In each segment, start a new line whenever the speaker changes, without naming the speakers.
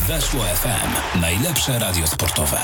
Weszło FM. Najlepsze radio sportowe.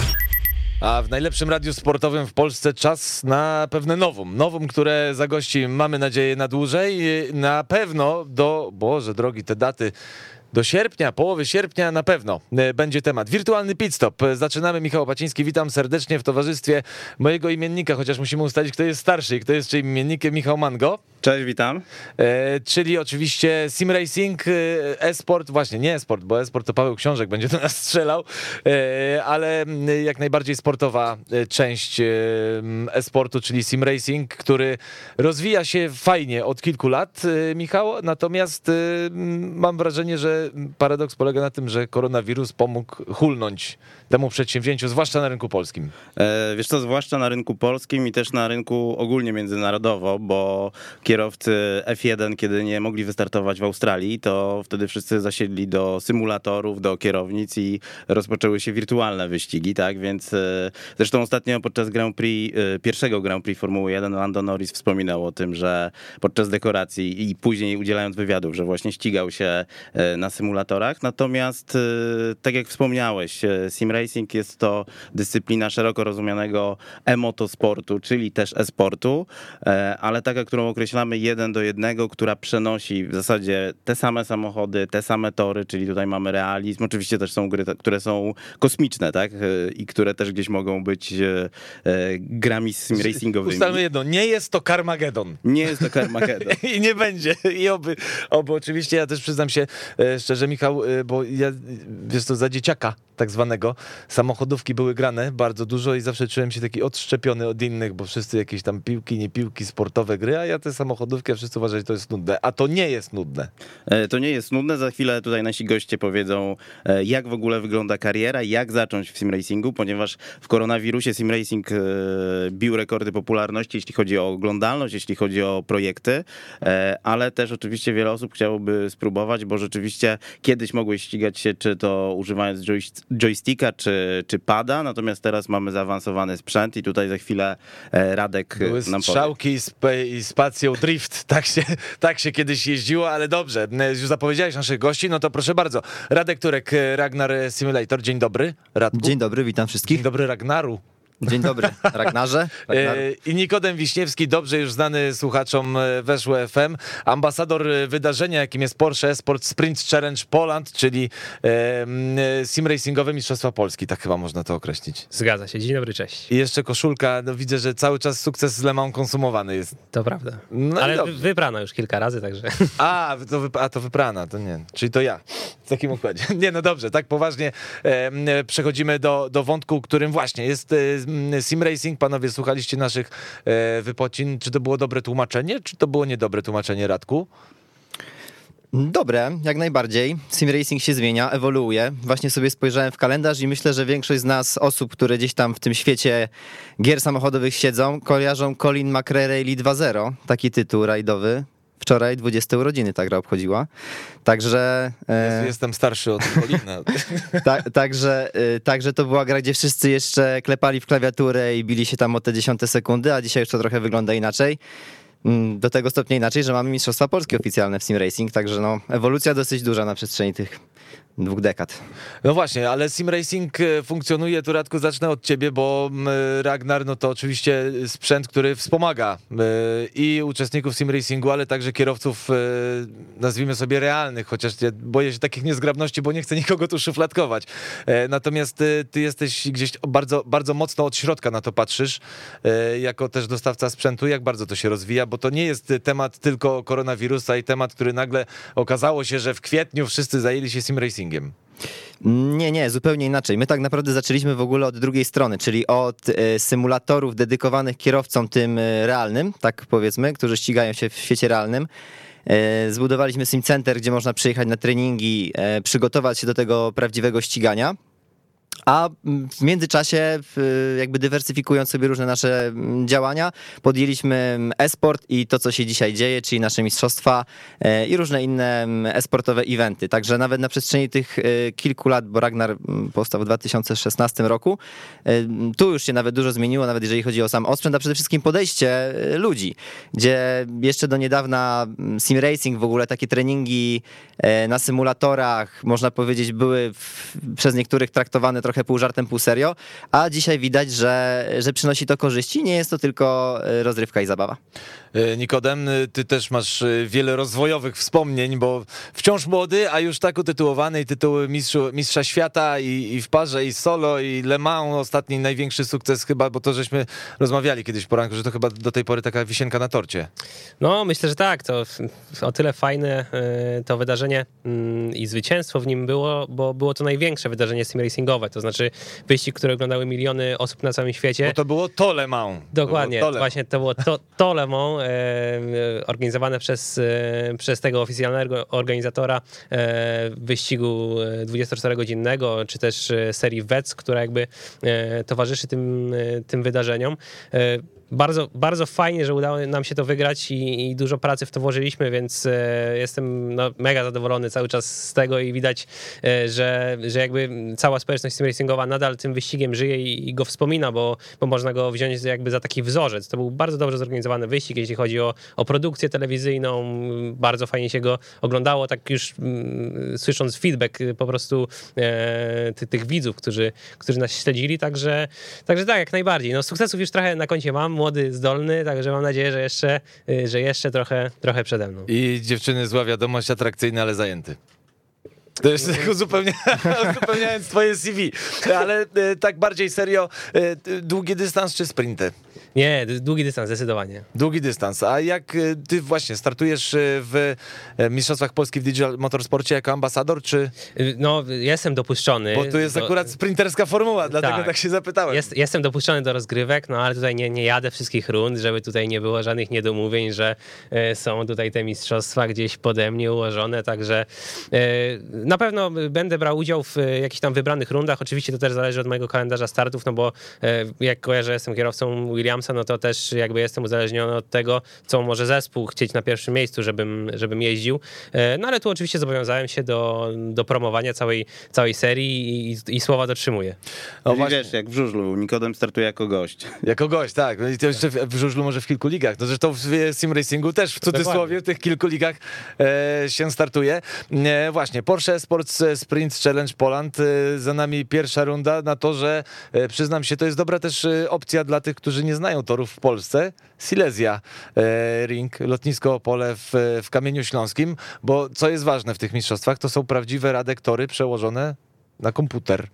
A w najlepszym radiu sportowym w Polsce czas na pewne nowum. Nowum, które zagości, mamy nadzieję, na dłużej. Na pewno Boże drogi, te daty... Do sierpnia, połowy sierpnia na pewno będzie temat. Wirtualny pit stop. Zaczynamy. Michał Opaciński, witam serdecznie w towarzystwie mojego imiennika, chociaż musimy ustalić, kto jest starszy i kto jest czyim imiennikiem. Michał Mango.
Cześć, witam.
Czyli oczywiście sim racing, e-sport, właśnie nie e-sport, bo e-sport to Paweł Książek będzie do nas strzelał, ale jak najbardziej sportowa część e-sportu, czyli sim racing, który rozwija się fajnie od kilku lat, Michał, natomiast mam wrażenie, że paradoks polega na tym, że koronawirus pomógł hulnąć temu przedsięwzięciu, zwłaszcza na rynku polskim.
Wiesz co, zwłaszcza na rynku polskim i też na rynku ogólnie międzynarodowo, bo kierowcy F1, kiedy nie mogli wystartować w Australii, to wtedy wszyscy zasiedli do symulatorów, do kierownic i rozpoczęły się wirtualne wyścigi, tak, więc zresztą ostatnio podczas pierwszego Grand Prix Formuły 1 Lando Norris wspominał o tym, że podczas dekoracji i później udzielając wywiadów, że właśnie ścigał się na symulatorach, natomiast tak jak wspomniałeś, sim racing jest to dyscyplina szeroko rozumianego e-motosportu, czyli też e-sportu, ale taka, którą określamy 1:1, która przenosi w zasadzie te same samochody, te same tory, czyli tutaj mamy realizm. Oczywiście też są gry, które są kosmiczne, tak? I które też gdzieś mogą być grami sim racingowymi.
Ustalmy jedno, nie jest to Carmageddon.
Nie jest to Carmageddon.
I nie będzie. I oby oczywiście, ja też przyznam się szczerze, Michał, bo ja, wiesz co, za dzieciaka tak zwanego, samochodówki były grane bardzo dużo i zawsze czułem się taki odszczepiony od innych, bo wszyscy jakieś tam piłki, nie piłki, sportowe gry, a ja te samochodówki, a wszyscy uważają, że to jest nudne. A to nie jest nudne.
To nie jest nudne. Za chwilę tutaj nasi goście powiedzą, jak w ogóle wygląda kariera, jak zacząć w sim racingu, ponieważ w koronawirusie sim racing bił rekordy popularności, jeśli chodzi o oglądalność, jeśli chodzi o projekty, ale też oczywiście wiele osób chciałoby spróbować, bo rzeczywiście kiedyś mogłeś ścigać się, czy to używając joysticka, czy pada, natomiast teraz mamy zaawansowany sprzęt i tutaj za chwilę Radek
były
nam powie.
strzałki i spacją drift. Tak się kiedyś jeździło, ale dobrze. Już zapowiedziałeś naszych gości, no to proszę bardzo. Radek Turek, Ragnar Simulator. Dzień dobry, Radku.
Dzień dobry, witam wszystkich.
Dzień dobry, Ragnaru.
Dzień dobry, Ragnarze.
I Nikodem Wiśniewski, dobrze już znany słuchaczom Weszło FM, ambasador wydarzenia, jakim jest Porsche Sport Sprint Challenge Poland, czyli sim racingowe Mistrzostwa Polski, tak chyba można to określić.
Zgadza się, dzień dobry, cześć.
I jeszcze koszulka, no widzę, że cały czas sukces z Le Mans konsumowany jest.
To prawda,
no
ale wyprana już kilka razy, także...
To wyprana, to nie, czyli to ja w takim układzie. Nie, no dobrze, tak poważnie przechodzimy do wątku, którym właśnie jest sim racing. Panowie, słuchaliście naszych wypocin. Czy to było dobre tłumaczenie, czy to było niedobre tłumaczenie, Radku?
Dobre, jak najbardziej. Sim racing się zmienia, ewoluuje. Właśnie sobie spojrzałem w kalendarz i myślę, że większość z nas, osób, które gdzieś tam w tym świecie gier samochodowych siedzą, kojarzą Colin McRae Rally 2.0, taki tytuł rajdowy. Wczoraj 20 urodziny ta gra obchodziła. Także...
Jestem starszy od Colina.
Także to była gra, gdzie wszyscy jeszcze klepali w klawiaturę i bili się tam o te 10 sekundy, a dzisiaj już to trochę wygląda inaczej. Do tego stopnia inaczej, że mamy Mistrzostwa Polskie oficjalne w sim racing, także no, ewolucja dosyć duża na przestrzeni tych 2 dekad.
No właśnie, ale sim racing funkcjonuje, tu Radku zacznę od ciebie, bo Ragnar, no to oczywiście sprzęt, który wspomaga i uczestników sim racingu, ale także kierowców, nazwijmy sobie realnych, chociaż ja boję się takich niezgrabności, bo nie chcę nikogo tu szufladkować. Natomiast ty jesteś gdzieś bardzo, bardzo mocno od środka na to patrzysz, jako też dostawca sprzętu, jak bardzo to się rozwija, bo to nie jest temat tylko koronawirusa i temat, który nagle okazało się, że w kwietniu wszyscy zajęli się sim racingiem.
Nie, zupełnie inaczej. My tak naprawdę zaczęliśmy w ogóle od drugiej strony, czyli od symulatorów dedykowanych kierowcom tym realnym, tak powiedzmy, którzy ścigają się w świecie realnym. Zbudowaliśmy sim center, gdzie można przyjechać na treningi, przygotować się do tego prawdziwego ścigania. A w międzyczasie, jakby dywersyfikując sobie różne nasze działania, podjęliśmy e-sport i to, co się dzisiaj dzieje, czyli nasze mistrzostwa i różne inne e-sportowe eventy. Także nawet na przestrzeni tych kilku lat, bo Ragnar powstał w 2016 roku, tu już się nawet dużo zmieniło, nawet jeżeli chodzi o sam osprzęt, a przede wszystkim podejście ludzi, gdzie jeszcze do niedawna sim racing, w ogóle takie treningi na symulatorach, można powiedzieć, były przez niektórych traktowane trochę pół żartem, pół serio, a dzisiaj widać, że przynosi to korzyści, nie jest to tylko rozrywka i zabawa.
Nikodem, ty też masz wiele rozwojowych wspomnień, bo wciąż młody, a już tak utytułowany i tytuły mistrza świata i w parze, i solo, i Le Mans, ostatni największy sukces chyba, bo to żeśmy rozmawiali kiedyś po ranku, że to chyba do tej pory taka wisienka na torcie.
No, myślę, że tak. To o tyle fajne to wydarzenie i zwycięstwo w nim było, bo było to największe wydarzenie simracingowe. To znaczy wyścig, który oglądały miliony osób na całym świecie.
Bo to było to Le Mans.
Dokładnie, właśnie to było to Le Mans, organizowane przez tego oficjalnego organizatora wyścigu 24-godzinnego, czy też serii WEC, która jakby towarzyszy tym wydarzeniom. Bardzo, bardzo fajnie, że udało nam się to wygrać i dużo pracy w to włożyliśmy, więc jestem mega zadowolony cały czas z tego i widać, że jakby cała społeczność simracingowa nadal tym wyścigiem żyje i go wspomina, bo można go wziąć jakby za taki wzorzec. To był bardzo dobrze zorganizowany wyścig, jeśli chodzi o produkcję telewizyjną. Bardzo fajnie się go oglądało, tak już słysząc feedback po prostu tych widzów, którzy nas śledzili, także tak, jak najbardziej. No, sukcesów już trochę na koncie mam, młody, zdolny, także mam nadzieję, że jeszcze trochę przede mną.
I dziewczyny, zła wiadomość, atrakcyjny, ale zajęty. To jest uzupełniając twoje CV, ale tak bardziej serio, długi dystans czy sprinty?
Nie, długi dystans, zdecydowanie.
Długi dystans. A jak ty właśnie startujesz w Mistrzostwach Polski w Digital Motorsporcie jako ambasador, czy...
No, jestem dopuszczony.
Bo tu jest akurat sprinterska formuła, dlatego tak się zapytałem.
Jestem dopuszczony do rozgrywek, no ale tutaj nie jadę wszystkich rund, żeby tutaj nie było żadnych niedomówień, że są tutaj te mistrzostwa gdzieś pode mnie ułożone, także na pewno będę brał udział w jakichś tam wybranych rundach. Oczywiście to też zależy od mojego kalendarza startów, no bo jak kojarzę, jestem kierowcą Williamsa, no to też jakby jestem uzależniony od tego, co może zespół chcieć na pierwszym miejscu, żebym jeździł. No ale tu oczywiście zobowiązałem się do promowania całej serii i słowa dotrzymuję.
No właśnie, wiesz, jak w żużlu, Nikodem startuje jako gość.
Jako gość, tak. I to jeszcze w żużlu może w kilku ligach. No zresztą w sim racingu też w cudzysłowie w tych kilku ligach się startuje. Właśnie, Porsche Sports Sprint Challenge Poland. Za nami pierwsza runda na torze. Przyznam się, to jest dobra też opcja dla tych, którzy nie znają torów w Polsce. Silesia Ring, lotnisko Opole w Kamieniu Śląskim, bo co jest ważne w tych mistrzostwach, to są prawdziwe Radek tory przełożone na komputer.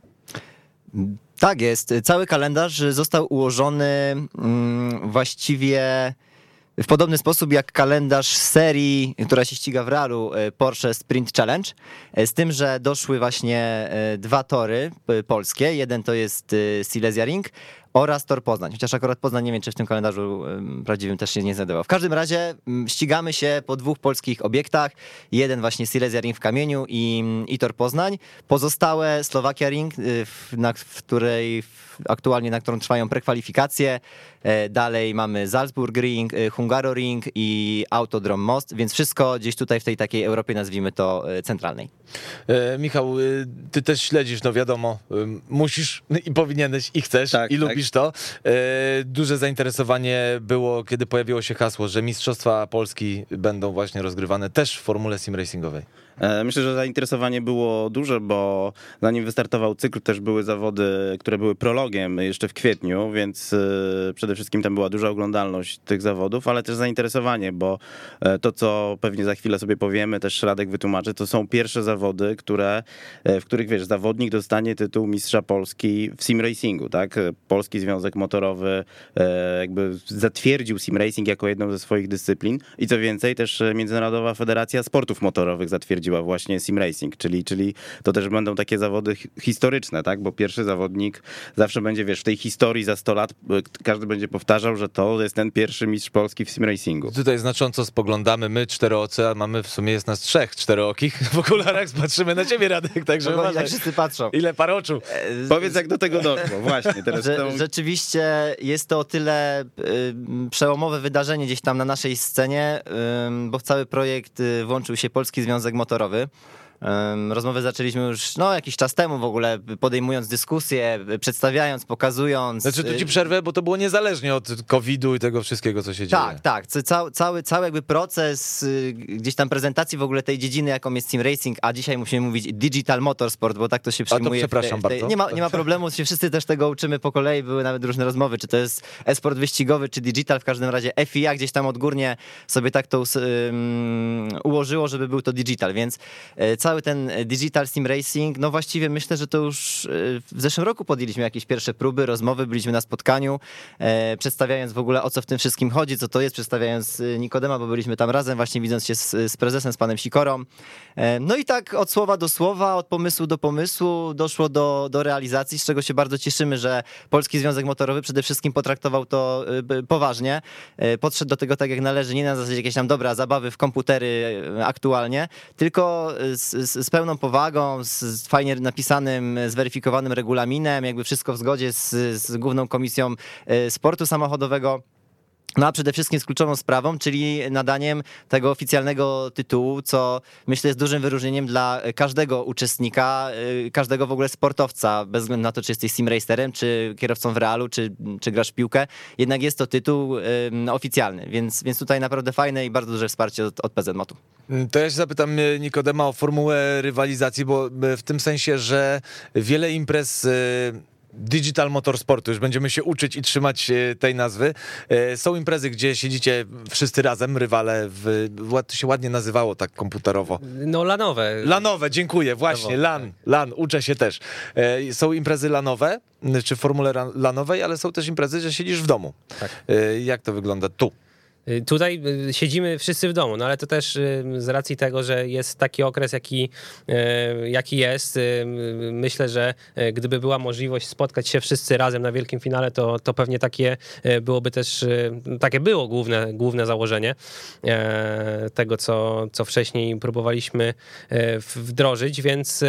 Tak jest. Cały kalendarz został ułożony właściwie w podobny sposób jak kalendarz serii, która się ściga w realu, Porsche Sprint Challenge, z tym, że doszły właśnie dwa tory polskie. Jeden to jest Silesia Ring oraz Tor Poznań, chociaż akurat Poznań nie wiem, czy w tym kalendarzu prawdziwym też się nie znajdował. W każdym razie ścigamy się po dwóch polskich obiektach. Jeden właśnie Silesia Ring w Kamieniu i Tor Poznań. Pozostałe Slovakia Ring, na którą trwają prekwalifikacje. Dalej mamy Salzburg Ring, Hungaroring i Autodrom Most, więc wszystko gdzieś tutaj w tej takiej Europie, nazwijmy to, centralnej.
Michał, ty też śledzisz, no wiadomo, musisz i powinieneś i chcesz i lubisz to. Duże zainteresowanie było, kiedy pojawiło się hasło, że Mistrzostwa Polski będą właśnie rozgrywane też w formule sim racingowej.
Myślę, że zainteresowanie było duże, bo zanim wystartował cykl, też były zawody, które były prologiem jeszcze w kwietniu, więc przede wszystkim tam była duża oglądalność tych zawodów, ale też zainteresowanie, bo to, co pewnie za chwilę sobie powiemy, też Radek wytłumaczy, to są pierwsze zawody, w których, wiesz, zawodnik dostanie tytuł mistrza Polski w sim racingu, tak? Polski Związek Motorowy jakby zatwierdził sim racing jako jedną ze swoich dyscyplin i co więcej, też Międzynarodowa Federacja Sportów Motorowych zatwierdziła prowadziła właśnie Sim Racing, czyli to też będą takie zawody historyczne, tak? Bo pierwszy zawodnik zawsze będzie, wiesz, w tej historii za 100 lat każdy będzie powtarzał, że to jest ten pierwszy mistrz Polski w Sim Racingu.
Tutaj znacząco spoglądamy, my czteroocy, a mamy w sumie jest nas 3 czterookich w okularach, patrzymy na ciebie, Radek, także
No, jak wszyscy patrzą.
ile par oczu.
Powiedz, jak do tego doszło, właśnie. Teraz
Rzeczywiście jest to o tyle przełomowe wydarzenie gdzieś tam na naszej scenie, bo w cały projekt włączył się Polski Związek Motorowy. Rozmowę zaczęliśmy już jakiś czas temu w ogóle, podejmując dyskusję, przedstawiając, pokazując.
Znaczy tu ci przerwę, bo to było niezależnie od COVID-u i tego wszystkiego, co się dzieje.
Tak. Cały jakby proces gdzieś tam prezentacji w ogóle tej dziedziny, jaką jest Sim Racing, a dzisiaj musimy mówić Digital Motorsport, bo tak to się przyjmuje.
Przepraszam bardzo.
Nie ma problemu, się wszyscy też tego uczymy po kolei, były nawet różne rozmowy, czy to jest e-sport wyścigowy, czy digital, w każdym razie FIA gdzieś tam odgórnie sobie tak to ułożyło, żeby był to digital, więc cały ten Digital Sim Racing, właściwie myślę, że to już w zeszłym roku podjęliśmy jakieś pierwsze próby, rozmowy, byliśmy na spotkaniu, przedstawiając w ogóle o co w tym wszystkim chodzi, co to jest, przedstawiając Nikodema, bo byliśmy tam razem, właśnie widząc się z prezesem, z panem Sikorą. No i tak od słowa do słowa, od pomysłu do pomysłu doszło do realizacji, z czego się bardzo cieszymy, że Polski Związek Motorowy przede wszystkim potraktował to poważnie, podszedł do tego tak jak należy, nie na zasadzie jakieś tam zabawy w komputery aktualnie, tylko z pełną powagą, z fajnie napisanym, zweryfikowanym regulaminem, jakby wszystko w zgodzie z Główną Komisją Sportu Samochodowego. A przede wszystkim z kluczową sprawą, czyli nadaniem tego oficjalnego tytułu, co myślę jest dużym wyróżnieniem dla każdego uczestnika, każdego w ogóle sportowca, bez względu na to, czy jesteś sim racerem, czy kierowcą w realu, czy grasz w piłkę. Jednak jest to tytuł oficjalny, więc tutaj naprawdę fajne i bardzo duże wsparcie od PZMOT-u.
To ja się zapytam Nikodema o formułę rywalizacji, bo w tym sensie, że wiele imprez Digital Motorsportu, już będziemy się uczyć i trzymać tej nazwy. Są imprezy, gdzie siedzicie wszyscy razem, rywale, to się ładnie nazywało tak komputerowo.
Lanowe.
Lanowe, dziękuję, właśnie, LAN, uczę się też. Są imprezy lanowe, czy w formule lanowej, ale są też imprezy, że siedzisz w domu. Tak. Jak to wygląda tu?
Tutaj siedzimy wszyscy w domu, ale to też z racji tego, że jest taki okres, jaki jest. Myślę, że gdyby była możliwość spotkać się wszyscy razem na wielkim finale, to pewnie takie byłoby też, takie było główne założenie tego, co wcześniej próbowaliśmy wdrożyć, więc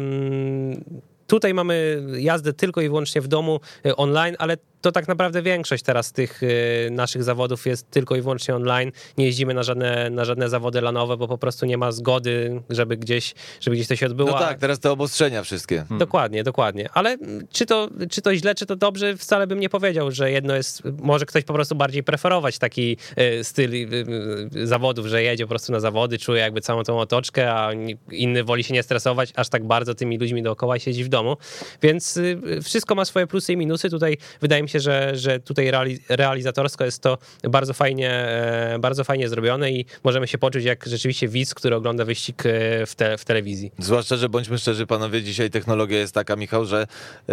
tutaj mamy jazdę tylko i wyłącznie w domu, online, ale to tak naprawdę większość teraz tych naszych zawodów jest tylko i wyłącznie online. Nie jeździmy na żadne zawody lanowe, bo po prostu nie ma zgody, żeby gdzieś to się odbyło.
No tak, teraz te obostrzenia wszystkie.
Dokładnie. Ale czy to źle, czy to dobrze, wcale bym nie powiedział, że jedno jest, może ktoś po prostu bardziej preferować taki styl zawodów, że jedzie po prostu na zawody, czuje jakby całą tą otoczkę, a inny woli się nie stresować aż tak bardzo tymi ludźmi dookoła i siedzi w domu. Więc wszystko ma swoje plusy i minusy. Tutaj wydaje mi się, że tutaj realizatorsko jest to bardzo fajnie zrobione i możemy się poczuć jak rzeczywiście widz, który ogląda wyścig w telewizji.
Zwłaszcza, że bądźmy szczerzy, panowie, dzisiaj technologia jest taka, Michał, że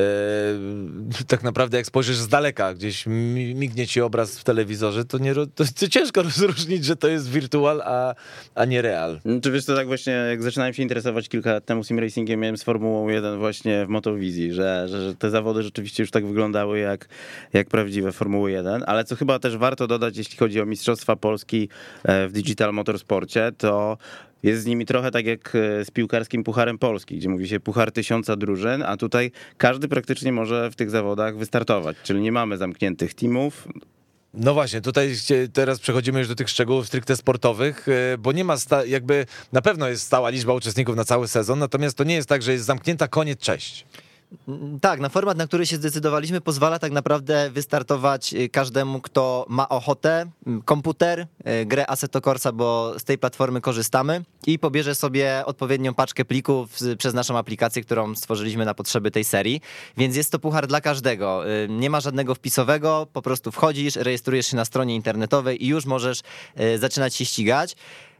tak naprawdę jak spojrzysz z daleka, gdzieś mignie ci obraz w telewizorze, to ciężko rozróżnić, że to jest wirtual, a nie real.
Czy wiesz, to tak właśnie, jak zaczynałem się interesować kilka lat temu sim racingiem, miałem z Formułą 1 właśnie w Motowizji, że te zawody rzeczywiście już tak wyglądały jak prawdziwe Formuły 1, ale co chyba też warto dodać, jeśli chodzi o Mistrzostwa Polski w Digital Motorsporcie, to jest z nimi trochę tak jak z piłkarskim Pucharem Polski, gdzie mówi się Puchar 1000 drużyn, a tutaj każdy praktycznie może w tych zawodach wystartować, czyli nie mamy zamkniętych teamów.
No właśnie, tutaj teraz przechodzimy już do tych szczegółów stricte sportowych, bo nie ma jakby, na pewno jest stała liczba uczestników na cały sezon, natomiast to nie jest tak, że jest zamknięta, koniec, cześć.
Tak, format, na który się zdecydowaliśmy, pozwala tak naprawdę wystartować każdemu, kto ma ochotę, komputer, grę Assetto Corsa, bo z tej platformy korzystamy i pobierze sobie odpowiednią paczkę plików przez naszą aplikację, którą stworzyliśmy na potrzeby tej serii, więc jest to puchar dla każdego. Nie ma żadnego wpisowego, po prostu wchodzisz, rejestrujesz się na stronie internetowej i już możesz zaczynać się ścigać.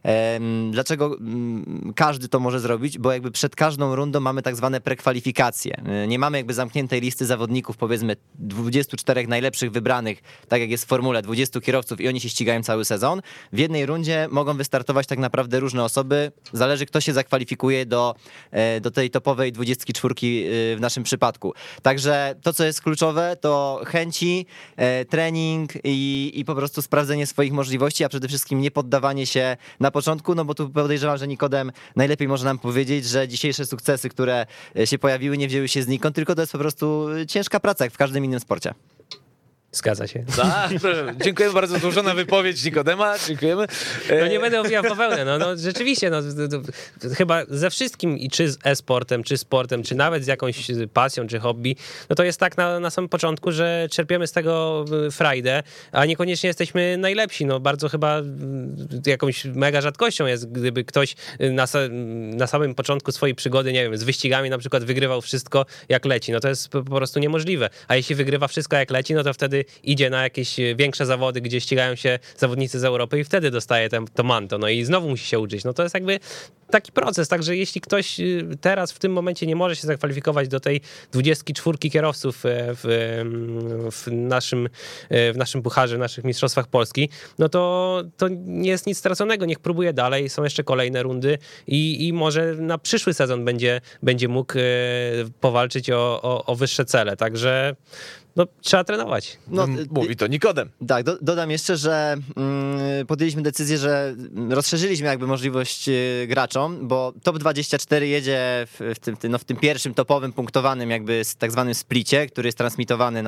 Dlaczego każdy to może zrobić? Bo jakby przed każdą rundą mamy tak zwane prekwalifikacje. Nie mamy jakby zamkniętej listy zawodników, powiedzmy 24 najlepszych wybranych, tak jak jest w formule, 20 kierowców i oni się ścigają cały sezon. W jednej rundzie mogą wystartować tak naprawdę różne osoby. Zależy, kto się zakwalifikuje do tej topowej 24 w naszym przypadku. Także to, co jest kluczowe, to chęci, trening i po prostu sprawdzenie swoich możliwości, a przede wszystkim nie poddawanie się na początku, no bo tu podejrzewam, że Nikodem najlepiej może nam powiedzieć, że dzisiejsze sukcesy, które się pojawiły, nie wzięły się znikąd, tylko to jest po prostu ciężka praca, jak w każdym innym sporcie.
Zgadza się.
Tak, proszę. Dziękujemy bardzo, złożona wypowiedź Nikodema, dziękujemy.
No nie będę owijał w bawełnę, no rzeczywiście, chyba ze wszystkim i czy z e-sportem, czy sportem, czy nawet z jakąś pasją, czy hobby, no to jest tak na samym początku, że czerpiemy z tego frajdę, a niekoniecznie jesteśmy najlepsi, no bardzo chyba jakąś mega rzadkością jest, gdyby ktoś na samym początku swojej przygody, nie wiem, z wyścigami na przykład wygrywał wszystko jak leci, no to jest po prostu niemożliwe, a jeśli wygrywa wszystko jak leci, no to wtedy idzie na jakieś większe zawody, gdzie ścigają się zawodnicy z Europy i wtedy dostaje to manto, no i znowu musi się uczyć. No to jest jakby taki proces, także jeśli ktoś teraz w tym momencie nie może się zakwalifikować do tej 24 kierowców w naszym pucharze, w naszych mistrzostwach Polski, no to nie jest nic straconego, niech próbuje dalej, są jeszcze kolejne rundy i może na przyszły sezon będzie mógł powalczyć o wyższe cele, także no, trzeba trenować.
No, mówi to Nikodem.
Tak, dodam jeszcze, że podjęliśmy decyzję, że rozszerzyliśmy jakby możliwość graczom, bo top 24 jedzie w tym pierwszym topowym punktowanym jakby tak zwanym splicie, który jest transmitowany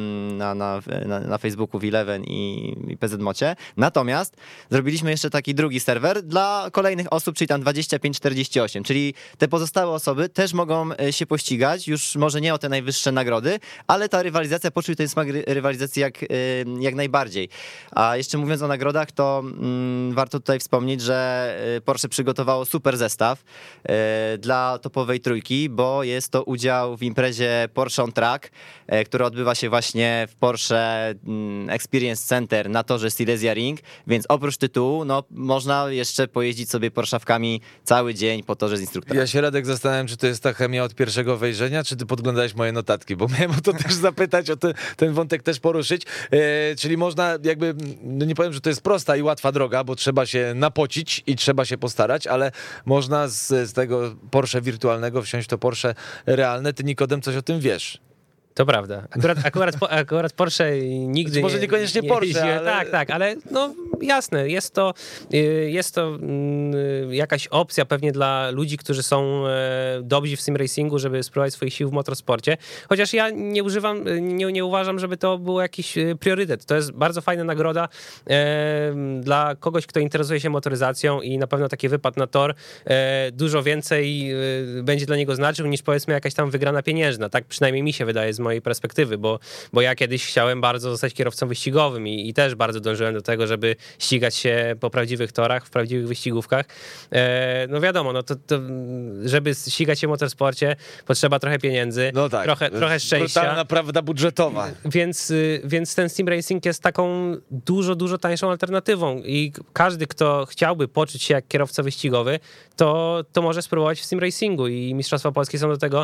na Facebooku w Eleven i PZMocie. Natomiast zrobiliśmy jeszcze taki drugi serwer dla kolejnych osób, czyli tam 25-48, czyli te pozostałe osoby też mogą się pościgać, już może nie o te najwyższe nagrody, ale ta rywalizacja, poczuć ten smak rywalizacji jak najbardziej. A jeszcze mówiąc o nagrodach, to warto tutaj wspomnieć, że Porsche przygotowało super zestaw dla topowej trójki, bo jest to udział w imprezie Porsche on Track, która odbywa się właśnie w Porsche Experience Center na torze Silesia Ring, więc oprócz tytułu, no można jeszcze pojeździć sobie Porszawkami cały dzień po torze z instruktorem.
Ja się, Radek, zastanawiam, czy to jest ta chemia od pierwszego wejrzenia, czy ty podglądałeś moje notatki, bo miałem o to też zapytać, o ten wątek też poruszyć, czyli można jakby, no nie powiem, że to jest prosta i łatwa droga, bo trzeba się napocić i trzeba się postarać, ale można z tego Porsche wirtualnego wsiąść to Porsche realne. Ty, Nikodem, coś o tym wiesz.
To prawda. Akurat Porsche nigdy
może niekoniecznie Porsche, ale...
Tak, ale no jasne, jest to jakaś opcja pewnie dla ludzi, którzy są dobrzy w simracingu, żeby spróbować swoich sił w motorsporcie. Chociaż ja nie uważam, żeby to był jakiś priorytet. To jest bardzo fajna nagroda dla kogoś, kto interesuje się motoryzacją i na pewno taki wypad na tor dużo więcej będzie dla niego znaczył niż powiedzmy jakaś tam wygrana pieniężna. Tak przynajmniej mi się wydaje z mojej perspektywy, bo ja kiedyś chciałem bardzo zostać kierowcą wyścigowym i też bardzo dążyłem do tego, żeby ścigać się po prawdziwych torach, w prawdziwych wyścigówkach. No wiadomo, no to żeby ścigać się w motorsporcie, potrzeba trochę pieniędzy,
no tak,
trochę szczęścia.
Brutalna prawda budżetowa.
Więc ten sim racing jest taką dużo tańszą alternatywą i każdy, kto chciałby poczuć się jak kierowca wyścigowy, to może spróbować w sim racingu i Mistrzostwa Polskie są do tego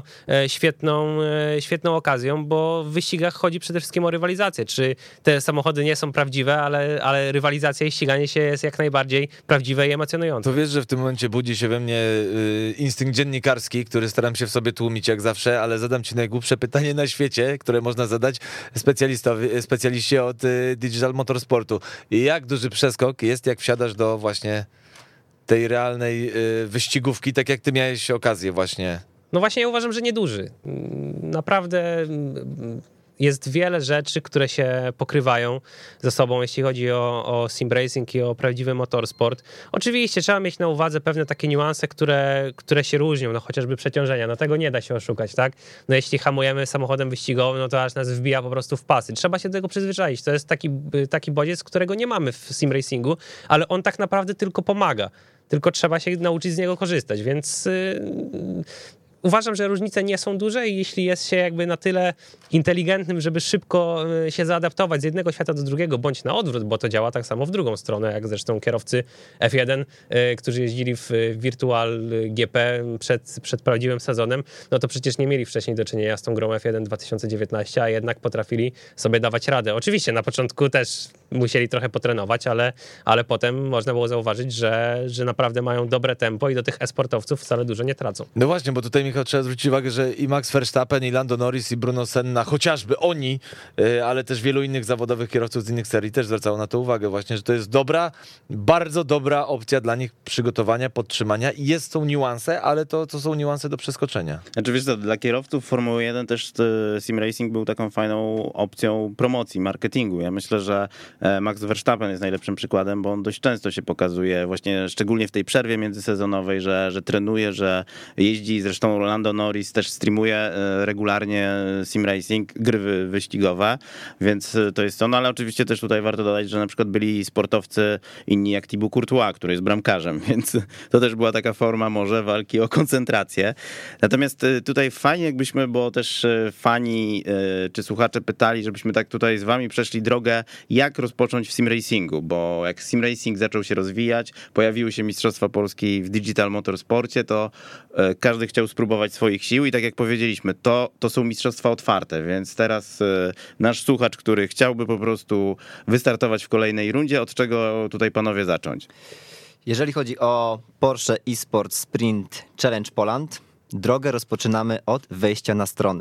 świetną okazją, bo w wyścigach chodzi przede wszystkim o rywalizację. Czy te samochody nie są prawdziwe, ale rywalizacja i ściganie się jest jak najbardziej prawdziwe i emocjonujące.
To wiesz, że w tym momencie budzi się we mnie instynkt dziennikarski, który staram się w sobie tłumić jak zawsze, ale zadam ci najgłupsze pytanie na świecie, które można zadać specjaliście od Digital Motorsportu. I jak duży przeskok jest, jak wsiadasz do właśnie tej realnej wyścigówki, tak jak ty miałeś okazję właśnie?
No właśnie ja uważam, że nieduży. Naprawdę jest wiele rzeczy, które się pokrywają ze sobą, jeśli chodzi o sim racing i o prawdziwy motorsport. Oczywiście trzeba mieć na uwadze pewne takie niuanse, które się różnią, no chociażby przeciążenia, no tego nie da się oszukać, tak? No jeśli hamujemy samochodem wyścigowym, no to aż nas wbija po prostu w pasy. Trzeba się do tego przyzwyczaić. To jest taki bodziec, którego nie mamy w sim racingu, ale on tak naprawdę tylko pomaga. Tylko trzeba się nauczyć z niego korzystać, więc uważam, że różnice nie są duże i jeśli jest się jakby na tyle inteligentnym, żeby szybko się zaadaptować z jednego świata do drugiego, bądź na odwrót, bo to działa tak samo w drugą stronę, jak zresztą kierowcy F1, którzy jeździli w Virtual GP przed prawdziwym sezonem, no to przecież nie mieli wcześniej do czynienia z tą grą F1 2019, a jednak potrafili sobie dawać radę. Oczywiście na początku też musieli trochę potrenować, ale potem można było zauważyć, że naprawdę mają dobre tempo i do tych e-sportowców wcale dużo nie tracą.
No właśnie, bo tutaj, Michał, trzeba zwrócić uwagę, że i Max Verstappen, i Lando Norris, i Bruno Senna, chociażby oni, ale też wielu innych zawodowych kierowców z innych serii też zwracało na to uwagę właśnie, że to jest dobra, bardzo dobra opcja dla nich przygotowania, podtrzymania i są niuanse, ale to są niuanse do przeskoczenia.
Znaczy wiesz co, dla kierowców Formuły 1 też sim racing był taką fajną opcją promocji, marketingu. Ja myślę, że Max Verstappen jest najlepszym przykładem, bo on dość często się pokazuje właśnie, szczególnie w tej przerwie międzysezonowej, że trenuje, że jeździ. Zresztą Lando Norris też streamuje regularnie sim racing, gry wyścigowe, więc to jest to. No ale oczywiście też tutaj warto dodać, że na przykład byli sportowcy inni jak Thibaut Courtois, który jest bramkarzem, więc to też była taka forma może walki o koncentrację. Natomiast tutaj fajnie jakbyśmy, bo też fani czy słuchacze pytali, żebyśmy tak tutaj z wami przeszli drogę, jak rozpocząć w sim racingu, bo jak sim racing zaczął się rozwijać, pojawiły się Mistrzostwa Polski w Digital Motorsporcie, to każdy chciał spróbować swoich sił i tak jak powiedzieliśmy, to są mistrzostwa otwarte, więc teraz nasz słuchacz, który chciałby po prostu wystartować w kolejnej rundzie, od czego tutaj panowie zacząć?
Jeżeli chodzi o Porsche eSports Sprint Challenge Poland, drogę rozpoczynamy od wejścia na stronę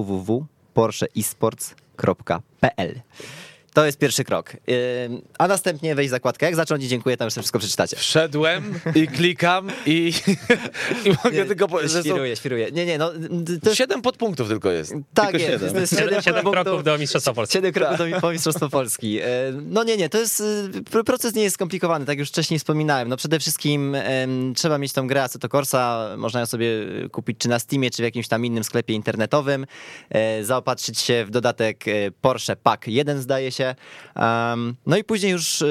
www.porscheesports.pl. To jest pierwszy krok. A następnie wejść w zakładkę. Jak zacząć i dziękuję, tam już wszystko przeczytacie.
Wszedłem i klikam i mogę tylko powiedzieć, że
Świruję.
to 7 podpunktów tylko jest.
Tak
tylko
jest.
7.
To jest
7 kroków do Mistrzostwa Polski.
7 kroków do Mistrzostwa Polski. No nie, to jest, proces nie jest skomplikowany, tak już wcześniej wspominałem. No przede wszystkim trzeba mieć tą grę Assetto Corsa, można ją sobie kupić czy na Steamie, czy w jakimś tam innym sklepie internetowym, zaopatrzyć się w dodatek Porsche Pack 1 zdaje się. No i później już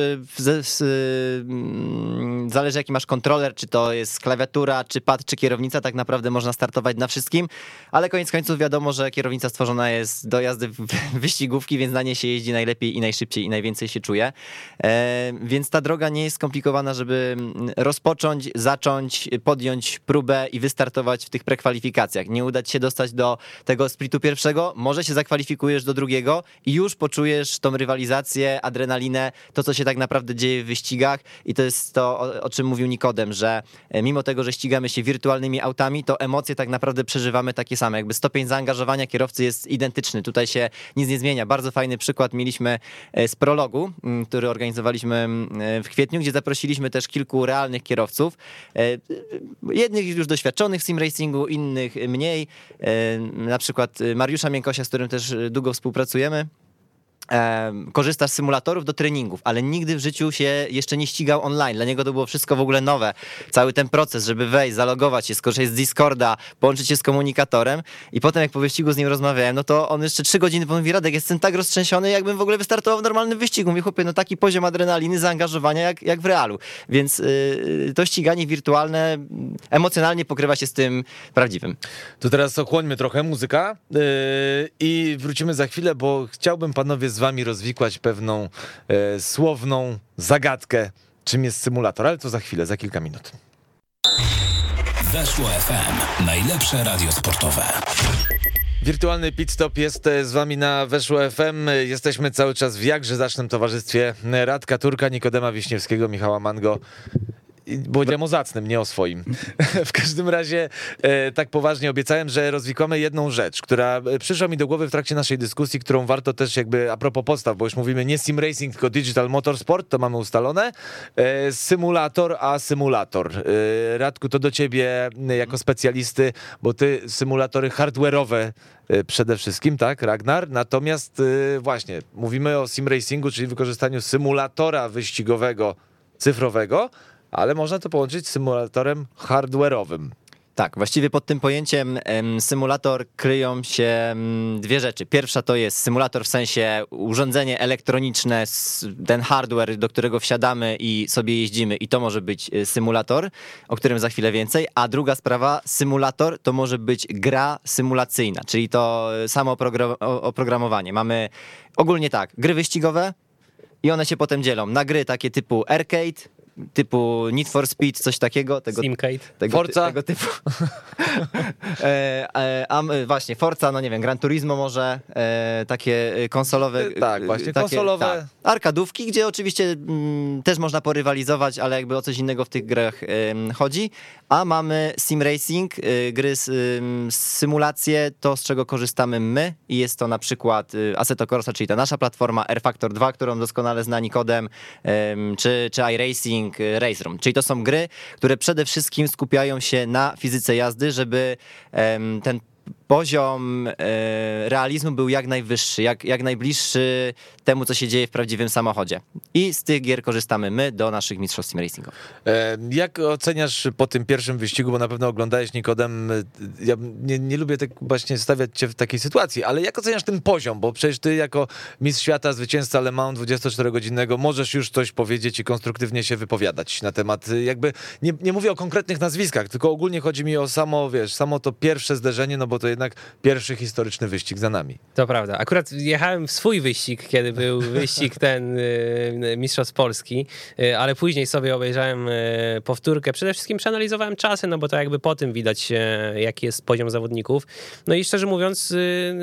zależy jaki masz kontroler, czy to jest klawiatura, czy pad, czy kierownica, tak naprawdę można startować na wszystkim, ale koniec końców wiadomo, że kierownica stworzona jest do jazdy w wyścigówki, więc na niej się jeździ najlepiej i najszybciej i najwięcej się czuje, więc ta droga nie jest skomplikowana, żeby rozpocząć, zacząć, podjąć próbę i wystartować w tych prekwalifikacjach. Nie uda ci się dostać do tego splitu pierwszego, może się zakwalifikujesz do drugiego i już poczujesz tą rywalizację, adrenalinę, to co się tak naprawdę dzieje w wyścigach i to jest to, o czym mówił Nikodem, że mimo tego, że ścigamy się wirtualnymi autami, to emocje tak naprawdę przeżywamy takie same. Jakby stopień zaangażowania kierowcy jest identyczny. Tutaj się nic nie zmienia. Bardzo fajny przykład mieliśmy z prologu, który organizowaliśmy w kwietniu, gdzie zaprosiliśmy też kilku realnych kierowców. Jednych już doświadczonych w sim racingu, innych mniej. Na przykład Mariusza Miękosia, z którym też długo współpracujemy. Korzysta z symulatorów do treningów, ale nigdy w życiu się jeszcze nie ścigał online. Dla niego to było wszystko w ogóle nowe. Cały ten proces, żeby wejść, zalogować się, skorzystać z Discorda, połączyć się z komunikatorem i potem jak po wyścigu z nim rozmawiałem, no to on jeszcze 3 godziny mówi: Radek, jestem tak roztrzęsiony, jakbym w ogóle wystartował w normalnym wyścigu. Mówi: chłopie, no taki poziom adrenaliny, zaangażowania jak w realu. Więc to ściganie wirtualne emocjonalnie pokrywa się z tym prawdziwym.
To teraz ochłońmy trochę muzyka i wrócimy za chwilę, bo chciałbym panowie z wami rozwikłać pewną słowną zagadkę, czym jest symulator, ale to za chwilę, za kilka minut.
Weszło FM. Najlepsze radio sportowe.
Wirtualny Pit Stop jest z wami na Weszło FM. Jesteśmy cały czas w jakże zacnym towarzystwie Radka Turka, Nikodema Wiśniewskiego, Michała Mango. Powiedziałem o zacnym, nie o swoim. W każdym razie tak poważnie obiecałem, że rozwikłamy jedną rzecz, która przyszła mi do głowy w trakcie naszej dyskusji, którą warto też jakby a propos podstaw, bo już mówimy nie sim racing, tylko digital motorsport, to mamy ustalone. Symulator, a symulator. Radku, to do ciebie jako specjalisty, bo ty symulatory hardware'owe przede wszystkim, tak, Ragnar? Natomiast właśnie, mówimy o sim racingu, czyli wykorzystaniu symulatora wyścigowego, cyfrowego, ale można to połączyć z symulatorem hardware'owym.
Tak, właściwie pod tym pojęciem symulator kryją się dwie rzeczy. Pierwsza to jest symulator w sensie urządzenie elektroniczne, ten hardware, do którego wsiadamy i sobie jeździmy i to może być symulator, o którym za chwilę więcej. A druga sprawa, symulator to może być gra symulacyjna, czyli to samo oprogramowanie. Mamy ogólnie tak, gry wyścigowe i one się potem dzielą na gry takie typu arcade, typu Need for Speed, coś takiego.
Simcade.
Forza.
Tego typu. Właśnie, Forza, no nie wiem, Gran Turismo może, takie konsolowe.
Tak, właśnie,
takie,
konsolowe.
Tak, arkadówki, gdzie oczywiście też można porywalizować, ale jakby o coś innego w tych grach chodzi. A mamy sim racing, gry symulacje, to z czego korzystamy my i jest to na przykład Assetto Corsa, czyli ta nasza platforma, R-Factor 2, którą doskonale zna Nikodem, czy iRacing, Race Room. Czyli to są gry, które przede wszystkim skupiają się na fizyce jazdy, żeby ten poziom realizmu był jak najwyższy, jak najbliższy temu, co się dzieje w prawdziwym samochodzie. I z tych gier korzystamy my do naszych mistrzostw sim racingowych.
Jak oceniasz po tym pierwszym wyścigu, bo na pewno oglądałeś, Nikodem, ja nie lubię tak właśnie stawiać cię w takiej sytuacji, ale jak oceniasz ten poziom, bo przecież ty jako mistrz świata, zwycięzca Le Mans 24-godzinnego możesz już coś powiedzieć i konstruktywnie się wypowiadać na temat, jakby, nie mówię o konkretnych nazwiskach, tylko ogólnie chodzi mi o samo to pierwsze zderzenie, no bo to jednak pierwszy historyczny wyścig za nami.
To prawda. Akurat jechałem w swój wyścig, kiedy był wyścig ten Mistrzostw Polski, ale później sobie obejrzałem powtórkę. Przede wszystkim przeanalizowałem czasy, no bo to jakby po tym widać, jaki jest poziom zawodników. No i szczerze mówiąc,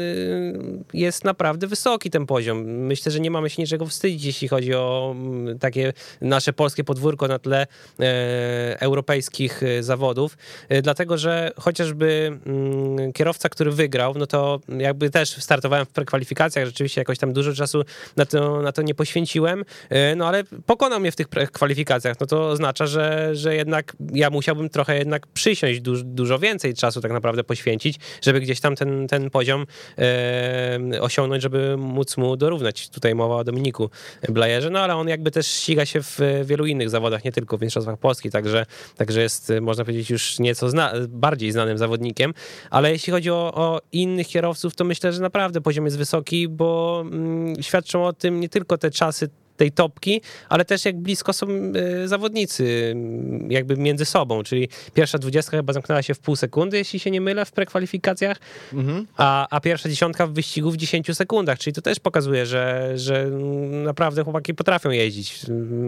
jest naprawdę wysoki ten poziom. Myślę, że nie mamy się niczego wstydzić, jeśli chodzi o takie nasze polskie podwórko na tle europejskich zawodów, dlatego, że chociażby kierowca, który wygrał, no to jakby też startowałem w prekwalifikacjach, rzeczywiście jakoś tam dużo czasu na to nie poświęciłem, no ale pokonał mnie w tych kwalifikacjach, no to oznacza, że jednak ja musiałbym trochę jednak przysiąść, dużo więcej czasu tak naprawdę poświęcić, żeby gdzieś tam ten poziom osiągnąć, żeby móc mu dorównać. Tutaj mowa o Dominiku Blajerze, no ale on jakby też ściga się w wielu innych zawodach, nie tylko w Mistrzostwach Polski, także jest, można powiedzieć, już nieco bardziej znanym zawodnikiem, ale jeśli chodzi o innych kierowców, to myślę, że naprawdę poziom jest wysoki, bo świadczą o tym nie tylko te czasy tej topki, ale też jak blisko są zawodnicy jakby między sobą, czyli pierwsza 20 chyba zamknęła się w pół sekundy, jeśli się nie mylę, w prekwalifikacjach, a pierwsza 10 w wyścigu w 10 sekundach, czyli to też pokazuje, że naprawdę chłopaki potrafią jeździć.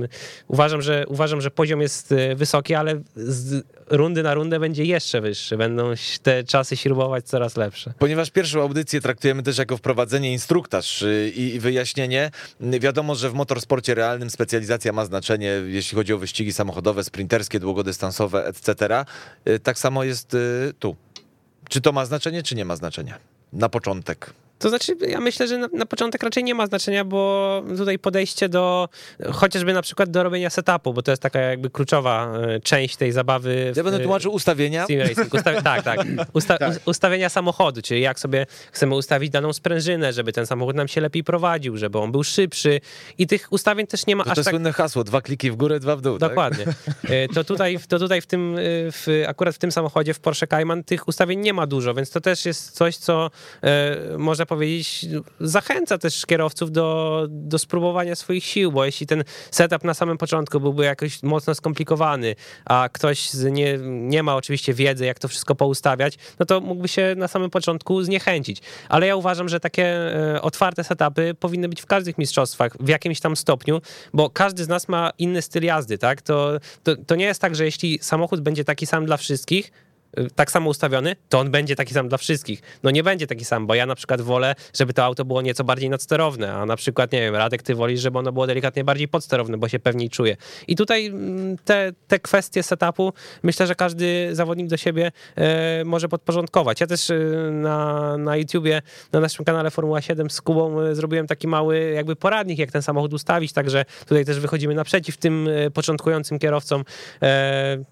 Uważam, że poziom jest wysoki, ale z rundy na rundę będzie jeszcze wyższy, będą te czasy śrubować coraz lepsze.
Ponieważ pierwszą audycję traktujemy też jako wprowadzenie, instruktaż i wyjaśnienie, wiadomo, że w motorsporcie realnym specjalizacja ma znaczenie, jeśli chodzi o wyścigi samochodowe, sprinterskie, długodystansowe, etc. Tak samo jest tu. Czy to ma znaczenie, czy nie ma znaczenia? Na początek.
To znaczy, ja myślę, że na początek raczej nie ma znaczenia, bo tutaj podejście do chociażby na przykład do robienia setupu, bo to jest taka jakby kluczowa część tej zabawy.
Ja będę tłumaczył ustawienia.
Sim racing. Ustawienia samochodu, czyli jak sobie chcemy ustawić daną sprężynę, żeby ten samochód nam się lepiej prowadził, żeby on był szybszy i tych ustawień też nie ma aż
to
tak...
słynne hasło, 2 kliki w górę, 2 w dół.
Dokładnie. Tak? To tutaj akurat w tym samochodzie, w Porsche Cayman tych ustawień nie ma dużo, więc to też jest coś, co można powiedzieć, zachęca też kierowców do spróbowania swoich sił, bo jeśli ten setup na samym początku byłby jakoś mocno skomplikowany, a ktoś nie ma oczywiście wiedzy, jak to wszystko poustawiać, no to mógłby się na samym początku zniechęcić. Ale ja uważam, że takie otwarte setupy powinny być w każdych mistrzostwach, w jakimś tam stopniu, bo każdy z nas ma inny styl jazdy, tak? To nie jest tak, że jeśli samochód będzie taki sam dla wszystkich, tak samo ustawiony, to on będzie taki sam dla wszystkich. No nie będzie taki sam, bo ja na przykład wolę, żeby to auto było nieco bardziej nadsterowne, a na przykład, nie wiem, Radek, ty wolisz, żeby ono było delikatnie bardziej podsterowne, bo się pewniej czuje. I tutaj te kwestie setupu myślę, że każdy zawodnik do siebie może podporządkować. Ja też na YouTubie, na naszym kanale Formuła 7 z Kubą zrobiłem taki mały jakby poradnik, jak ten samochód ustawić, także tutaj też wychodzimy naprzeciw tym początkującym kierowcom.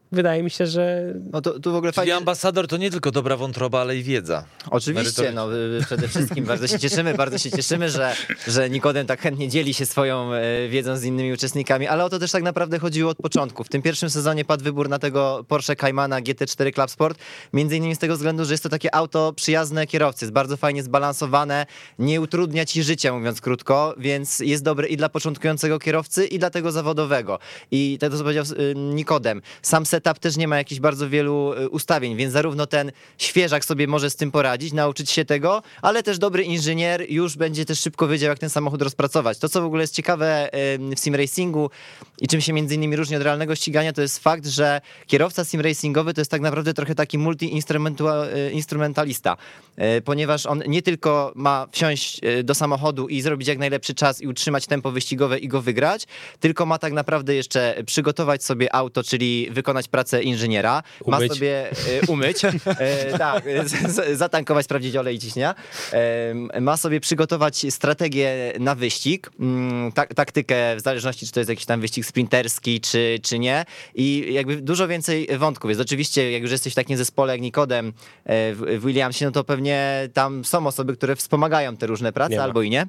wydaje mi się, że
No tu w ogóle
Czyli
fajnie...
ambasador to nie tylko dobra wątroba, ale i wiedza.
Oczywiście, no przede wszystkim bardzo się cieszymy, że Nikodem tak chętnie dzieli się swoją wiedzą z innymi uczestnikami, ale o to też tak naprawdę chodziło od początku. W tym pierwszym sezonie padł wybór na tego Porsche Caymana GT4 Club Sport, między innymi z tego względu, że jest to takie auto przyjazne kierowcy, jest bardzo fajnie zbalansowane, nie utrudnia ci życia, mówiąc krótko, więc jest dobre i dla początkującego kierowcy, i dla tego zawodowego. I tak to, co powiedział Nikodem, sam setup też nie ma jakichś bardzo wielu ustawień, więc zarówno ten świeżak sobie może z tym poradzić, nauczyć się tego, ale też dobry inżynier już będzie też szybko wiedział, jak ten samochód rozpracować. To, co w ogóle jest ciekawe w sim racingu i czym się między innymi różni od realnego ścigania, to jest fakt, że kierowca sim racingowy to jest tak naprawdę trochę taki multi-instrumentalista, ponieważ on nie tylko ma wsiąść do samochodu i zrobić jak najlepszy czas i utrzymać tempo wyścigowe i go wygrać, tylko ma tak naprawdę jeszcze przygotować sobie auto, czyli wykonać pracę inżyniera, ma sobie umyć, tak, zatankować, sprawdzić olej i ciśnienia, ma sobie przygotować strategię na wyścig, taktykę w zależności, czy to jest jakiś tam wyścig sprinterski, czy nie, i jakby dużo więcej wątków jest. Oczywiście, jak już jesteś w takim zespole jak Nikodem w Williamsie, no to pewnie tam są osoby, które wspomagają te różne prace, albo i nie.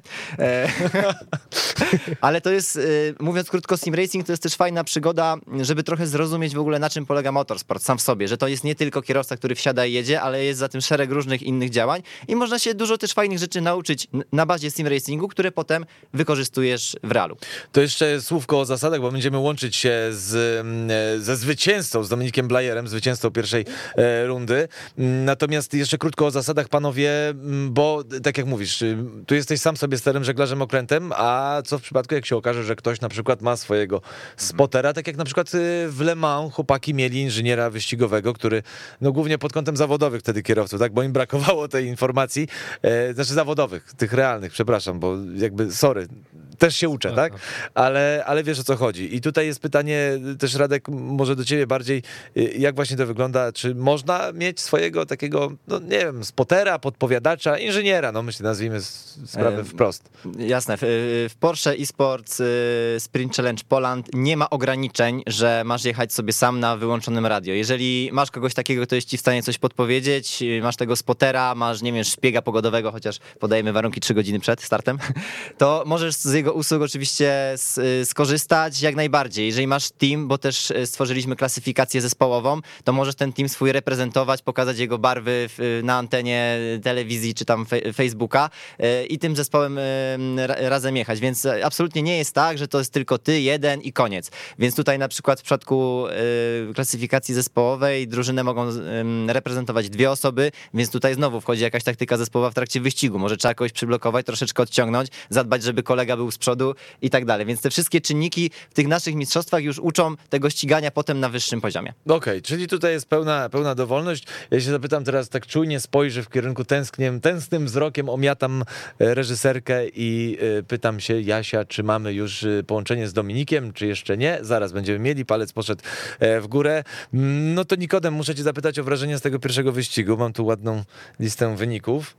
Ale to jest, mówiąc krótko, sim racing to jest też fajna przygoda, żeby trochę zrozumieć w ogóle, na czym polega motorsport sam w sobie, że to jest nie tylko kierowca, który wsiada i jedzie, ale jest za tym szereg różnych innych działań i można się dużo też fajnych rzeczy nauczyć na bazie sim racingu, które potem wykorzystujesz w realu.
To jeszcze słówko o zasadach, bo będziemy łączyć się ze zwycięzcą, z Dominikiem Blajerem, zwycięzcą pierwszej rundy. Natomiast jeszcze krótko o zasadach, panowie, bo tak jak mówisz, tu jesteś sam sobie sterem, żeglarzem, okrętem, a co w przypadku, jak się okaże, że ktoś na przykład ma swojego spotera, tak jak na przykład w Le Mans chłopaki mieli inżyniera wyścigowego, który no głównie pod kątem zawodowych wtedy kierowców, tak, bo im brakowało tej informacji, znaczy zawodowych, tych realnych, przepraszam, bo jakby, sorry, też się uczę, tak? Ale wiesz, o co chodzi. I tutaj jest pytanie też, Radek, może do ciebie bardziej, jak właśnie to wygląda, czy można mieć swojego takiego, no nie wiem, spotera, podpowiadacza, inżyniera, no myślę, nazwijmy sprawę wprost.
Jasne. W Porsche eSports Sprint Challenge Poland nie ma ograniczeń, że masz jechać sobie sam na wyłączonym radio. Jeżeli masz kogoś takiego, kto jest ci w stanie coś podpowiedzieć, masz tego spotera, masz, nie wiem, szpiega pogodowego, chociaż podajemy warunki 3 godziny przed startem, to możesz z jego usług oczywiście skorzystać jak najbardziej. Jeżeli masz team, bo też stworzyliśmy klasyfikację zespołową, to możesz ten team swój reprezentować, pokazać jego barwy na antenie telewizji czy tam Facebooka i tym zespołem razem jechać. Więc absolutnie nie jest tak, że to jest tylko ty, jeden i koniec. Więc tutaj na przykład w przypadku klasyfikacji zespołowej drużynę mogą reprezentować 2 osoby, więc tutaj znowu wchodzi jakaś taktyka zespołowa w trakcie wyścigu. Może trzeba kogoś przyblokować, troszeczkę odciągnąć, zadbać, żeby kolega był z przodu i tak dalej. Więc te wszystkie czynniki w tych naszych mistrzostwach już uczą tego ścigania potem na wyższym poziomie.
Okej, czyli tutaj jest pełna dowolność. Ja się zapytam teraz, tak czujnie spojrzę w kierunku tęsknym wzrokiem, omiatam reżyserkę i pytam się, Jasia, czy mamy już połączenie z Dominikiem, czy jeszcze nie? Zaraz będziemy mieli, palec poszedł w górę. No to Nikodem, muszę cię zapytać o wrażenia z tego pierwszego wyścigu. Mam tu ładną listę wyników.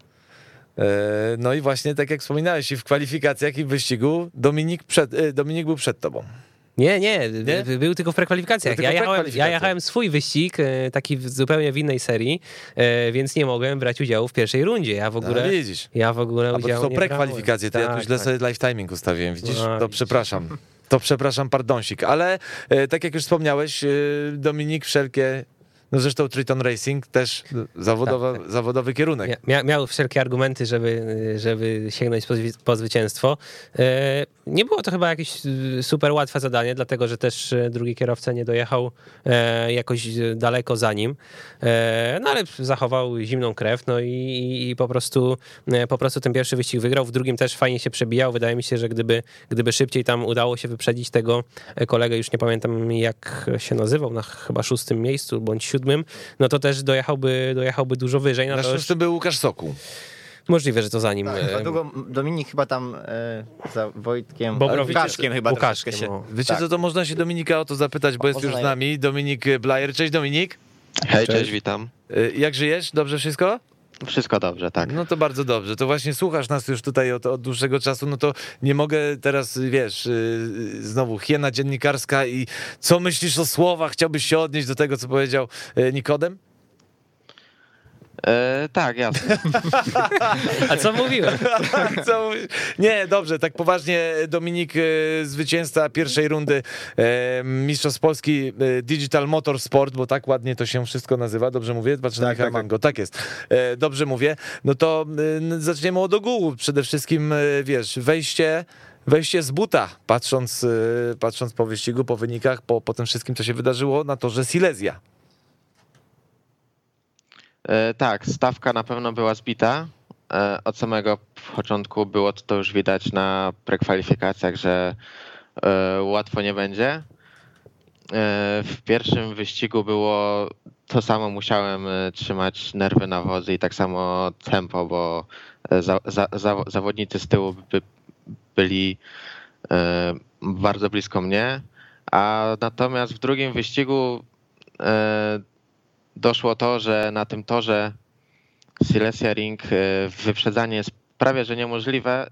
No i właśnie tak jak wspominałeś, i w kwalifikacjach, i w wyścigu Dominik był przed tobą.
Nie, był tylko w prekwalifikacjach. Ja jechałem swój wyścig, taki zupełnie w innej serii, więc nie mogłem brać udziału w pierwszej rundzie. Ja w ogóle
widzisz.
udziału
to są
nie
prekwalifikacje, to
brałem.
jakoś źle sobie lifetiming ustawiłem, widzisz?
No,
to przepraszam. To przepraszam, pardonsik. Ale tak jak już wspomniałeś, Dominik wszelkie... No zresztą Triton Racing też zawodowy kierunek.
Miał wszelkie argumenty, żeby sięgnąć po zwycięstwo. Nie było to chyba jakieś super łatwe zadanie, dlatego że też drugi kierowca nie dojechał jakoś daleko za nim. No ale zachował zimną krew, no i po prostu ten pierwszy wyścig wygrał. W drugim też fajnie się przebijał. Wydaje mi się, że gdyby szybciej tam udało się wyprzedzić tego kolegę, już nie pamiętam jak się nazywał, na chyba 6. miejscu bądź 7, no to też dojechałby dużo wyżej.
Na 6. był Łukasz Sokół.
Możliwe, że to za nim.
Długo Dominik chyba tam za Wojtkiem
Łukaszkiem
chyba
Łukaszkiem,
się...
Wiecie co, to można się Dominika o to zapytać, bo jest już z nami. Dominik Blajer. Cześć Dominik.
Hej, cześć, witam.
Jak żyjesz? Dobrze wszystko?
Wszystko dobrze, tak.
No to bardzo dobrze. To właśnie słuchasz nas już tutaj od dłuższego czasu, no to nie mogę teraz, wiesz, znowu hiena dziennikarska i co myślisz o słowach? Chciałbyś się odnieść do tego, co powiedział Nikodem?
Tak, jasne.
A co mówiłem?
Nie, dobrze, tak poważnie. Dominik, zwycięzca pierwszej rundy Mistrzostw Polski Digital Motorsport, bo tak ładnie to się wszystko nazywa, dobrze mówię? Patrzę na Michała Mango, tak jest. Dobrze mówię. No to zaczniemy od ogółu. Przede wszystkim, wiesz, wejście z buta, patrząc po wyścigu, po wynikach, po tym wszystkim, co się wydarzyło na torze Silesia.
Tak, stawka na pewno była zbita. Od samego początku było to już widać na prekwalifikacjach, że łatwo nie będzie. W pierwszym wyścigu było to samo, musiałem trzymać nerwy na wodzy i tak samo tempo, bo zawodnicy z tyłu byli bardzo blisko mnie, a natomiast w drugim wyścigu doszło to, że na tym torze Silesia Ring wyprzedzanie jest prawie że niemożliwe.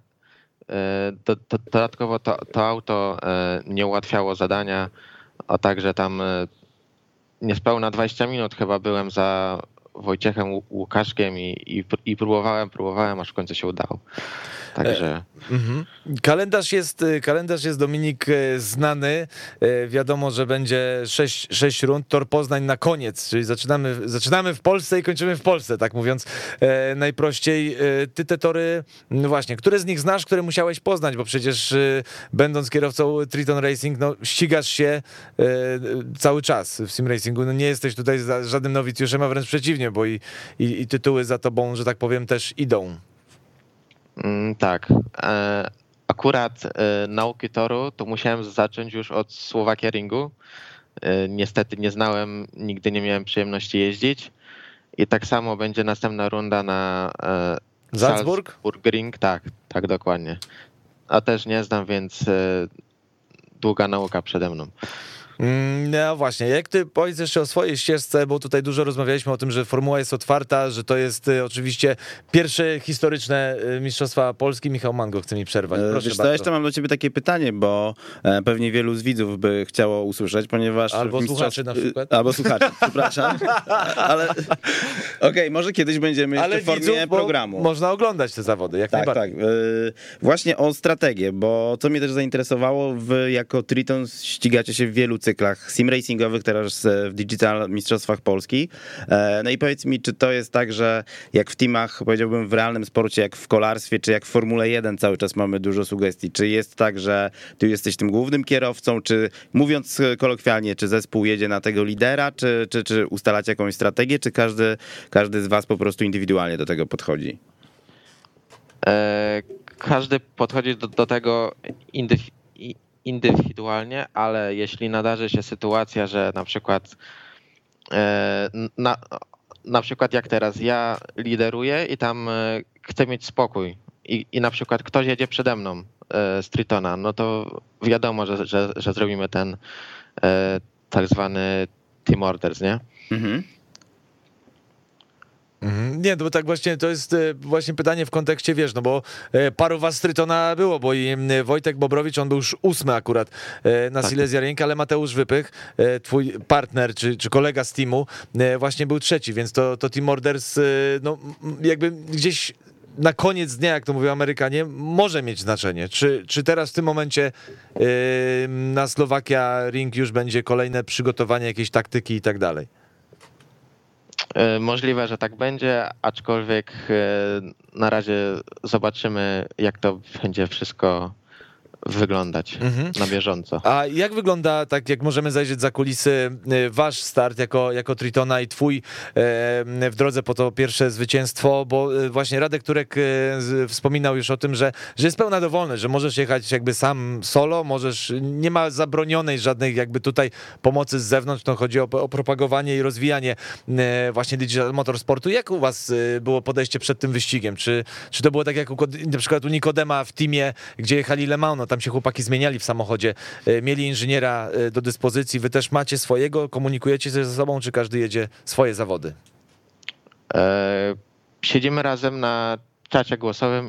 Dodatkowo to auto nie ułatwiało zadania, a także tam niespełna 20 minut chyba byłem za Wojciechem Łukaszkiem i próbowałem, aż w końcu się udało. Także...
Kalendarz jest, Dominik, znany. Wiadomo, że będzie 6 rund. Tor Poznań na koniec, czyli zaczynamy w Polsce i kończymy w Polsce, tak mówiąc najprościej. Ty te tory, no właśnie, które z nich znasz, które musiałeś poznać, bo przecież będąc kierowcą Triton Racing, no ścigasz się cały czas w sim racingu. No nie jesteś tutaj żadnym nowicjuszem, a wręcz przeciwnie, bo i tytuły za tobą, że tak powiem, też idą.
Tak. Akurat nauki toru to musiałem zacząć już od Slovakia Ringu. Niestety nie znałem, nigdy nie miałem przyjemności jeździć. I tak samo będzie następna runda na
Salzburg
Ring. Tak, dokładnie. A też nie znam, więc długa nauka przede mną.
No właśnie, jak ty powiedz jeszcze o swojej ścieżce, bo tutaj dużo rozmawialiśmy o tym, że formuła jest otwarta, że to jest oczywiście pierwsze historyczne Mistrzostwa Polski. Michał Mango chce mi przerwać, proszę
Wiesz,
bardzo.
jeszcze mam do ciebie takie pytanie, bo pewnie wielu z widzów by chciało usłyszeć, ponieważ...
Albo słuchaczy na przykład.
Albo słuchaczy, przepraszam. Ale okej, może kiedyś będziemy jeszcze w formie
widzów, bo
programu.
można oglądać te zawody, jak
Tak,
najbardziej.
tak. Właśnie o strategię, bo co mnie też zainteresowało, wy jako Triton ścigacie się w wielu cyklach sim racingowych, teraz w Digital Mistrzostwach Polski. No i powiedz mi, czy to jest tak, że jak w teamach, powiedziałbym w realnym sporcie, jak w kolarstwie, czy jak w Formule 1 cały czas mamy dużo sugestii, czy jest tak, że ty jesteś tym głównym kierowcą, czy mówiąc kolokwialnie, czy zespół jedzie na tego lidera, czy ustalacie jakąś strategię, czy każdy z was po prostu indywidualnie do tego podchodzi?
Każdy podchodzi do tego indywidualnie, ale jeśli nadarzy się sytuacja, że na przykład na przykład jak teraz ja lideruję i tam chcę mieć spokój i na przykład ktoś jedzie przede mną z Tritona, no to wiadomo, że zrobimy ten tak zwany team orders, nie?
Mhm. Nie, bo tak właśnie to jest właśnie pytanie w kontekście, wiesz, no bo paru was z Tritona było, bo i Wojtek Bobrowicz, on był już 8 akurat na Silesia Ring, ale Mateusz Wypych, twój partner czy kolega z teamu, właśnie był 3, więc to Team Orders, no jakby gdzieś na koniec dnia, jak to mówią Amerykanie, może mieć znaczenie. Czy teraz w tym momencie na Slovakia Ring już będzie kolejne przygotowanie, jakieś taktyki i tak dalej?
Możliwe, że tak będzie, aczkolwiek na razie zobaczymy, jak to będzie wszystko wyglądać na bieżąco.
A jak wygląda, tak jak możemy zajrzeć za kulisy, wasz start jako Tritona i twój w drodze po to pierwsze zwycięstwo, bo właśnie Radek Turek wspominał już o tym, że jest pełna dowolność, że możesz jechać jakby sam solo, nie ma zabronionej żadnej jakby tutaj pomocy z zewnątrz, no chodzi o propagowanie i rozwijanie właśnie digital motorsportu. Jak u was było podejście przed tym wyścigiem? Czy to było tak jak na przykład u Nikodema w teamie, gdzie jechali Le Mans, no tam się chłopaki zmieniali w samochodzie, mieli inżyniera do dyspozycji, wy też macie swojego, komunikujecie się ze sobą, czy każdy jedzie swoje zawody?
siedzimy razem na czacie głosowym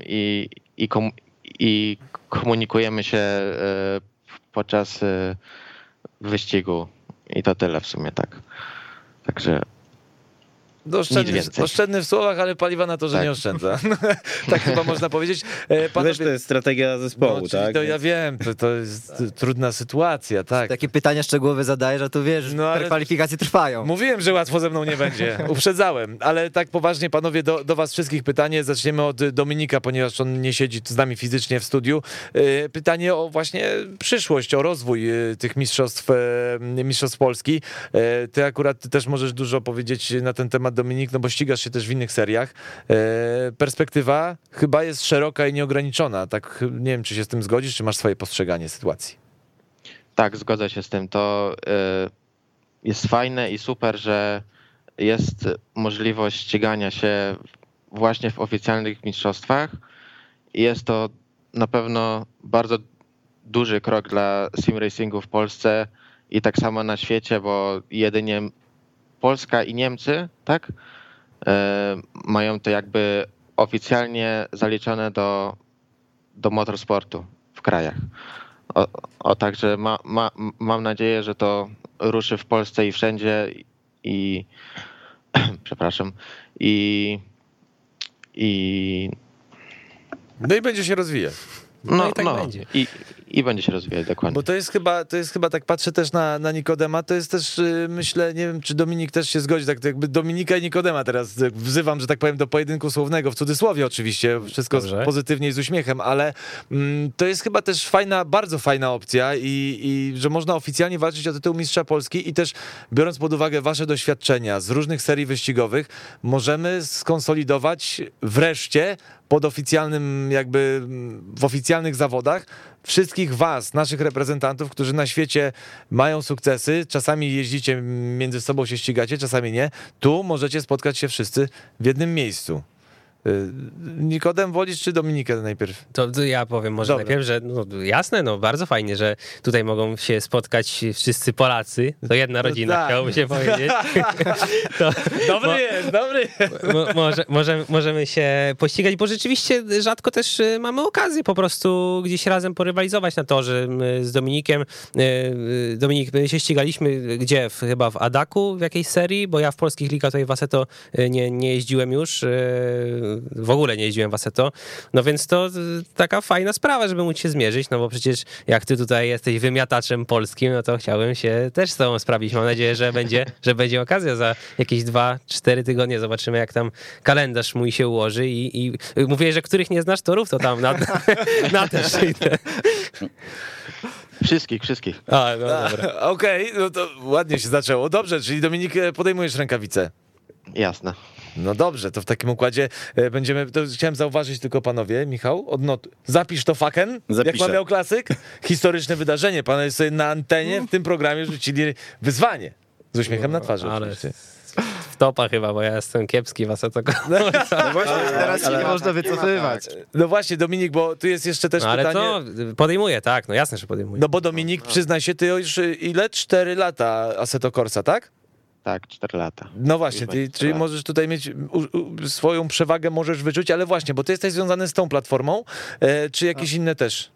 i komunikujemy się podczas wyścigu i to tyle w sumie, tak. Także
oszczędny w słowach, ale paliwa na to, że nie oszczędza. Tak chyba można powiedzieć.
Wiesz, to jest strategia zespołu, tak?
To ja wiem, to jest trudna sytuacja, tak.
Takie pytania szczegółowe zadajesz, a tu wiesz,
ale
kwalifikacje trwają.
Mówiłem, że łatwo ze mną nie będzie. Uprzedzałem, ale tak poważnie, panowie, do was wszystkich pytanie. Zaczniemy od Dominika, ponieważ on nie siedzi z nami fizycznie w studiu. Pytanie o właśnie przyszłość, o rozwój tych mistrzostw Polski. Ty akurat też możesz dużo powiedzieć na ten temat, Dominik, no bo ścigasz się też w innych seriach. Perspektywa chyba jest szeroka i nieograniczona. Tak, nie wiem, czy się z tym zgodzisz, czy masz swoje postrzeganie sytuacji?
tak, zgodzę się z tym. To jest fajne i super, że jest możliwość ścigania się właśnie w oficjalnych mistrzostwach. I jest to na pewno bardzo duży krok dla sim racingu w Polsce i tak samo na świecie, bo jedynie Polska i Niemcy, tak, mają to jakby oficjalnie zaliczone do motorsportu w krajach. Także mam nadzieję, że to ruszy w Polsce i wszędzie i przepraszam,
No i będzie się rozwijać.
No i tak będzie.
I będzie się rozwijać, dokładnie.
Bo to jest chyba tak, patrzę też na Nikodema, to jest też, myślę, nie wiem, czy Dominik też się zgodzi, tak jakby Dominika i Nikodema teraz wzywam, że tak powiem, do pojedynku słownego, w cudzysłowie oczywiście, wszystko pozytywnie i z uśmiechem, ale to jest chyba też fajna, bardzo fajna opcja i że można oficjalnie walczyć o tytuł Mistrza Polski i też biorąc pod uwagę wasze doświadczenia z różnych serii wyścigowych, możemy skonsolidować wreszcie pod oficjalnym, jakby w oficjalnych zawodach wszystkich was, naszych reprezentantów, którzy na świecie mają sukcesy, czasami jeździcie między sobą, się ścigacie, czasami nie. Tu możecie spotkać się wszyscy w jednym miejscu. Nikodem, wolisz czy Dominikę najpierw?
To ja powiem może najpierw, że jasne, bardzo fajnie, że tutaj mogą się spotkać wszyscy Polacy. To jedna rodzina, tak. Chciałoby się powiedzieć.
Dobry.
Możemy się pościgać, bo rzeczywiście rzadko też mamy okazję po prostu gdzieś razem porywalizować na torze z Dominikiem. Dominik, my się ścigaliśmy gdzie? Chyba w Adaku w jakiejś serii, bo ja w polskich ligach tutaj w Assetto nie jeździłem już. W ogóle nie jeździłem w Assetto, no więc to taka fajna sprawa, żeby móc się zmierzyć, no bo przecież jak ty tutaj jesteś wymiataczem polskim, no to chciałbym się też z tobą sprawić. Mam nadzieję, że będzie okazja za jakieś 2-4 tygodnie. Zobaczymy, jak tam kalendarz mój się ułoży i mówię, że których nie znasz torów, to tam na też idę.
Wszystkich.
A, no dobra.
Okej, no to ładnie się zaczęło. Dobrze, czyli Dominik, podejmujesz rękawice.
Jasne.
No dobrze, to w takim układzie będziemy, to chciałem zauważyć tylko panowie, Michał, zapisz to faken, jak pan miał klasyk, historyczne wydarzenie, pan jest sobie na antenie w tym programie rzucili wyzwanie, z uśmiechem na twarzy
ale
oczywiście.
w topa chyba, bo ja jestem kiepski w Assetto.
No właśnie, teraz się nie można wycofywać.
No właśnie, Dominik, bo tu jest jeszcze też
ale
pytanie.
Ale to podejmuje, tak, no jasne, że podejmuje.
No bo Dominik, przyznaj się, ty już ile? 4 lata Assetto Corsa, tak?
Tak, 4 lata.
No właśnie, czyli możesz tutaj mieć swoją przewagę, możesz wyczuć, ale właśnie, bo ty jesteś związany z tą platformą, czy jakieś inne też?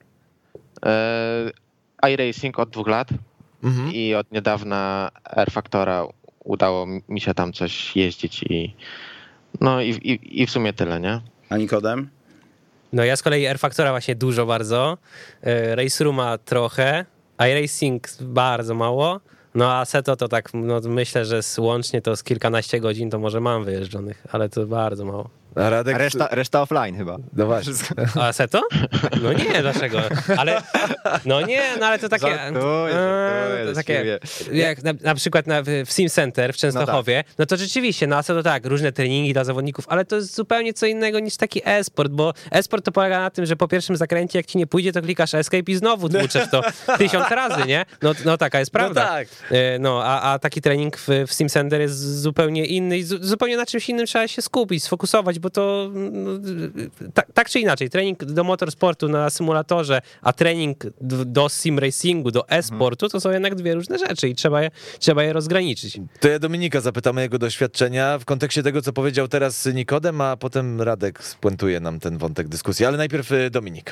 iRacing od 2 lat i od niedawna R Factora udało mi się tam coś jeździć i w sumie tyle, nie?
A Nikodem?
No ja z kolei R Factora właśnie dużo bardzo, Race Rooma trochę, iRacing bardzo mało. No a Assetto to tak, myślę, że łącznie to z kilkanaście godzin to może mam wyjeżdżonych, ale to bardzo mało.
A Radek...
Reszta offline chyba.
No właśnie.
A Assetto? No nie, dlaczego? Ale, ale to takie...
Żartuję,
takie jak na przykład w Sim Center w Częstochowie, no to rzeczywiście, no Assetto tak, różne treningi dla zawodników, ale to jest zupełnie co innego niż taki e-sport, bo e-sport to polega na tym, że po pierwszym zakręcie, jak ci nie pójdzie, to klikasz escape i znowu tłuczesz to 1000 razy, nie? No taka jest prawda.
No tak.
A taki trening w Sim Center jest zupełnie inny i zupełnie na czymś innym trzeba się skupić, sfokusować, bo to tak czy inaczej, trening do motorsportu na symulatorze, a trening do sim racingu, do e-sportu, to są jednak dwie różne rzeczy i trzeba je rozgraniczyć.
To ja Dominika zapytamy jego doświadczenia w kontekście tego, co powiedział teraz Nikodem, a potem Radek spuentuje nam ten wątek dyskusji. Ale najpierw Dominik.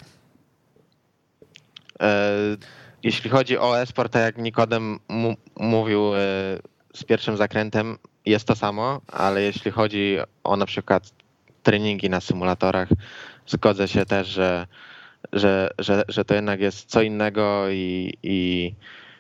Jeśli chodzi o e-sport, tak jak Nikodem mówił, z pierwszym zakrętem jest to samo, ale jeśli chodzi o na przykład treningi na symulatorach, zgodzę się też, że to jednak jest co innego i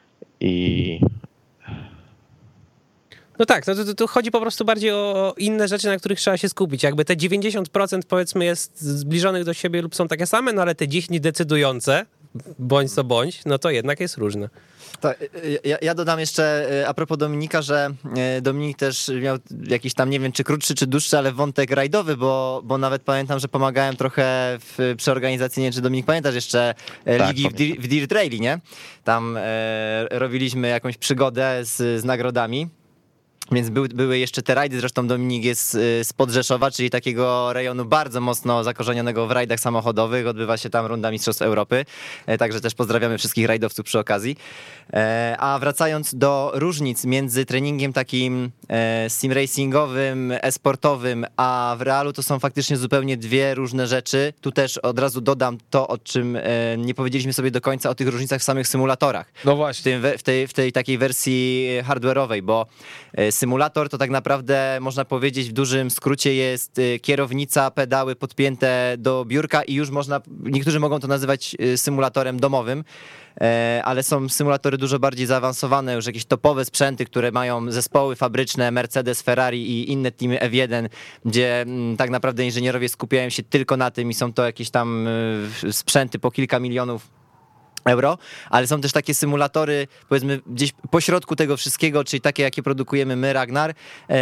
No tak, to chodzi po prostu bardziej o inne rzeczy, na których trzeba się skupić. Jakby te 90% powiedzmy jest zbliżonych do siebie lub są takie same, no ale te 10 decydujące, bądź co bądź, no to jednak jest różne.
To ja dodam jeszcze a propos Dominika, że Dominik też miał jakiś tam, nie wiem czy krótszy, czy dłuższy, ale wątek rajdowy, bo nawet pamiętam, że pomagałem trochę przy organizacji, nie wiem czy Dominik pamiętasz jeszcze, ligi w Dirt Rally, nie? Tam robiliśmy jakąś przygodę z nagrodami. Więc były jeszcze te rajdy, zresztą Dominik jest z Podrzeszowa, czyli takiego rejonu bardzo mocno zakorzenionego w rajdach samochodowych. Odbywa się tam runda Mistrzostw Europy, także też pozdrawiamy wszystkich rajdowców przy okazji. A wracając do różnic między treningiem takim sim racingowym, e-sportowym, a w realu to są faktycznie zupełnie dwie różne rzeczy. Tu też od razu dodam to, o czym nie powiedzieliśmy sobie do końca, o tych różnicach w samych symulatorach.
No właśnie.
W tej takiej wersji hardware'owej, bo symulator to tak naprawdę można powiedzieć w dużym skrócie jest kierownica, pedały podpięte do biurka i już niektórzy mogą to nazywać symulatorem domowym, ale są symulatory dużo bardziej zaawansowane, już jakieś topowe sprzęty, które mają zespoły fabryczne, Mercedes, Ferrari i inne teamy F1, gdzie tak naprawdę inżynierowie skupiają się tylko na tym i są to jakieś tam sprzęty po kilka milionów euro, ale są też takie symulatory, powiedzmy gdzieś pośrodku tego wszystkiego, czyli takie, jakie produkujemy my, Ragnar,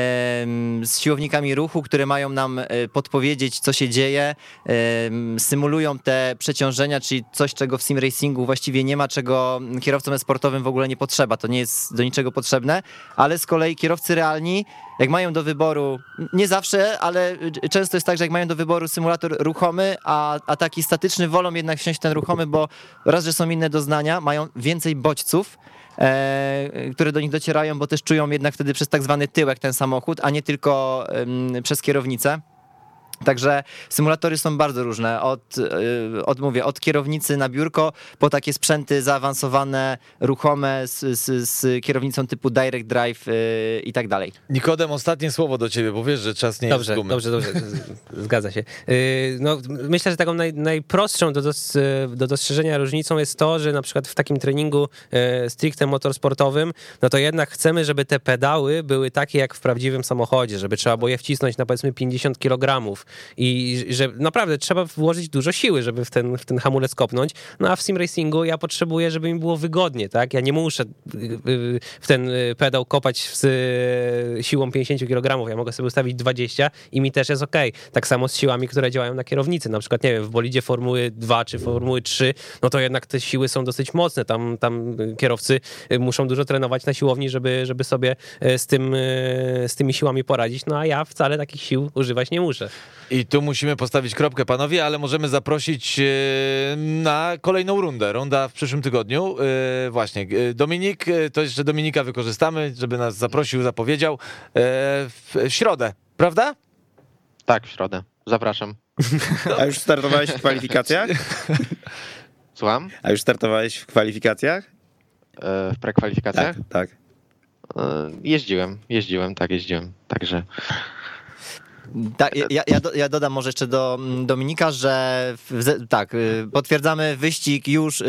z siłownikami ruchu, które mają nam podpowiedzieć, co się dzieje, symulują te przeciążenia, czyli coś, czego w sim racingu właściwie nie ma, czego kierowcom e-sportowym w ogóle nie potrzeba, to nie jest do niczego potrzebne, ale z kolei kierowcy realni, jak mają do wyboru, nie zawsze, ale często jest tak, że jak mają do wyboru symulator ruchomy, a taki statyczny, wolą jednak wsiąść w ten ruchomy, bo raz, że są inne doznania, mają więcej bodźców, które do nich docierają, bo też czują jednak wtedy przez tak zwany tyłek ten samochód, a nie tylko przez kierownicę. Także symulatory są bardzo różne, od kierownicy na biurko po takie sprzęty zaawansowane, ruchome z kierownicą typu Direct Drive i tak dalej.
Nikodem, ostatnie słowo do ciebie, bo wiesz, że czas nie jest z gumy.
Dobrze, zgadza się. No, myślę, że taką najprostszą do dostrzeżenia różnicą jest to, że na przykład w takim treningu stricte motorsportowym, no to jednak chcemy, żeby te pedały były takie jak w prawdziwym samochodzie, żeby trzeba było je wcisnąć na powiedzmy 50 kg, i że naprawdę trzeba włożyć dużo siły, żeby w ten hamulec kopnąć. No a w sim racingu ja potrzebuję, żeby mi było wygodnie, tak? Ja nie muszę w ten pedał kopać z siłą 50 kg, ja mogę sobie ustawić 20 i mi też jest okej. Tak samo z siłami, które działają na kierownicy. Na przykład, nie wiem, w bolidzie Formuły 2 czy Formuły 3, no to jednak te siły są dosyć mocne. Tam kierowcy muszą dużo trenować na siłowni, żeby sobie z tymi siłami poradzić. No a ja wcale takich sił używać nie muszę.
I tu musimy postawić kropkę, panowie, ale możemy zaprosić na kolejną rundę. Runda w przyszłym tygodniu. Właśnie, Dominik, to jeszcze Dominika wykorzystamy, żeby nas zaprosił, zapowiedział. W środę, prawda?
Tak, w środę. Zapraszam.
A już startowałeś w kwalifikacjach?
Słucham?
A już startowałeś w kwalifikacjach?
W prekwalifikacjach?
Tak.
Jeździłem. Także...
Tak, ja dodam może jeszcze do Dominika, że potwierdzamy wyścig już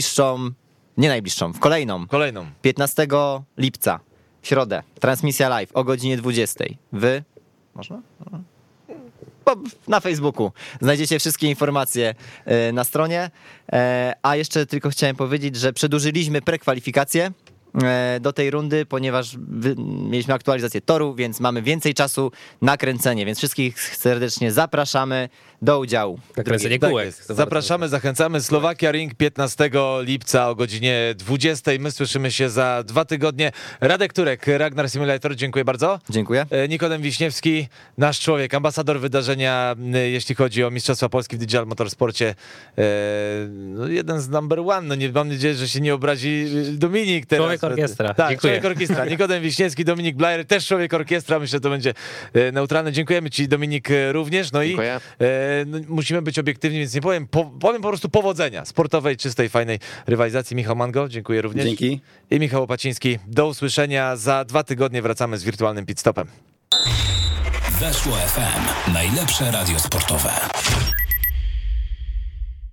w kolejną. 15 lipca, w środę, transmisja live o godzinie 20. Można? Na Facebooku znajdziecie wszystkie informacje na stronie, a jeszcze tylko chciałem powiedzieć, że przedłużyliśmy prekwalifikacje do tej rundy, ponieważ mieliśmy aktualizację toru, więc mamy więcej czasu na kręcenie, więc wszystkich serdecznie zapraszamy do udziału.
Na kręcenie
Tak
kółek.
jest. Zapraszamy, zachęcamy. Slovakia Ring 15 lipca o godzinie 20. My słyszymy się za 2 tygodnie. Radek Turek, Ragnar Simulator, dziękuję bardzo.
Dziękuję.
Nikodem Wiśniewski, nasz człowiek, ambasador wydarzenia, jeśli chodzi o Mistrzostwa Polski w Digital Motorsporcie. No, jeden z number one. No, mam nadzieję, że się nie obrazi Dominik teraz.
Człowiek orkiestra.
Tak,
Dziękuję.
człowiek orkiestra. Nikodem Wiśniewski, Dominik Blajer, też człowiek orkiestra. Myślę, że to będzie neutralne. Dziękujemy ci, Dominik, również. No
Dziękuję.
i no, musimy być obiektywni, więc nie powiem. Powiem po prostu powodzenia sportowej, czystej, fajnej rywalizacji. Michał Mango, dziękuję również.
Dzięki.
I Michał Opaciński. Do usłyszenia. Za 2 tygodnie wracamy z wirtualnym pit stopem.
Weszło FM. Najlepsze radio sportowe.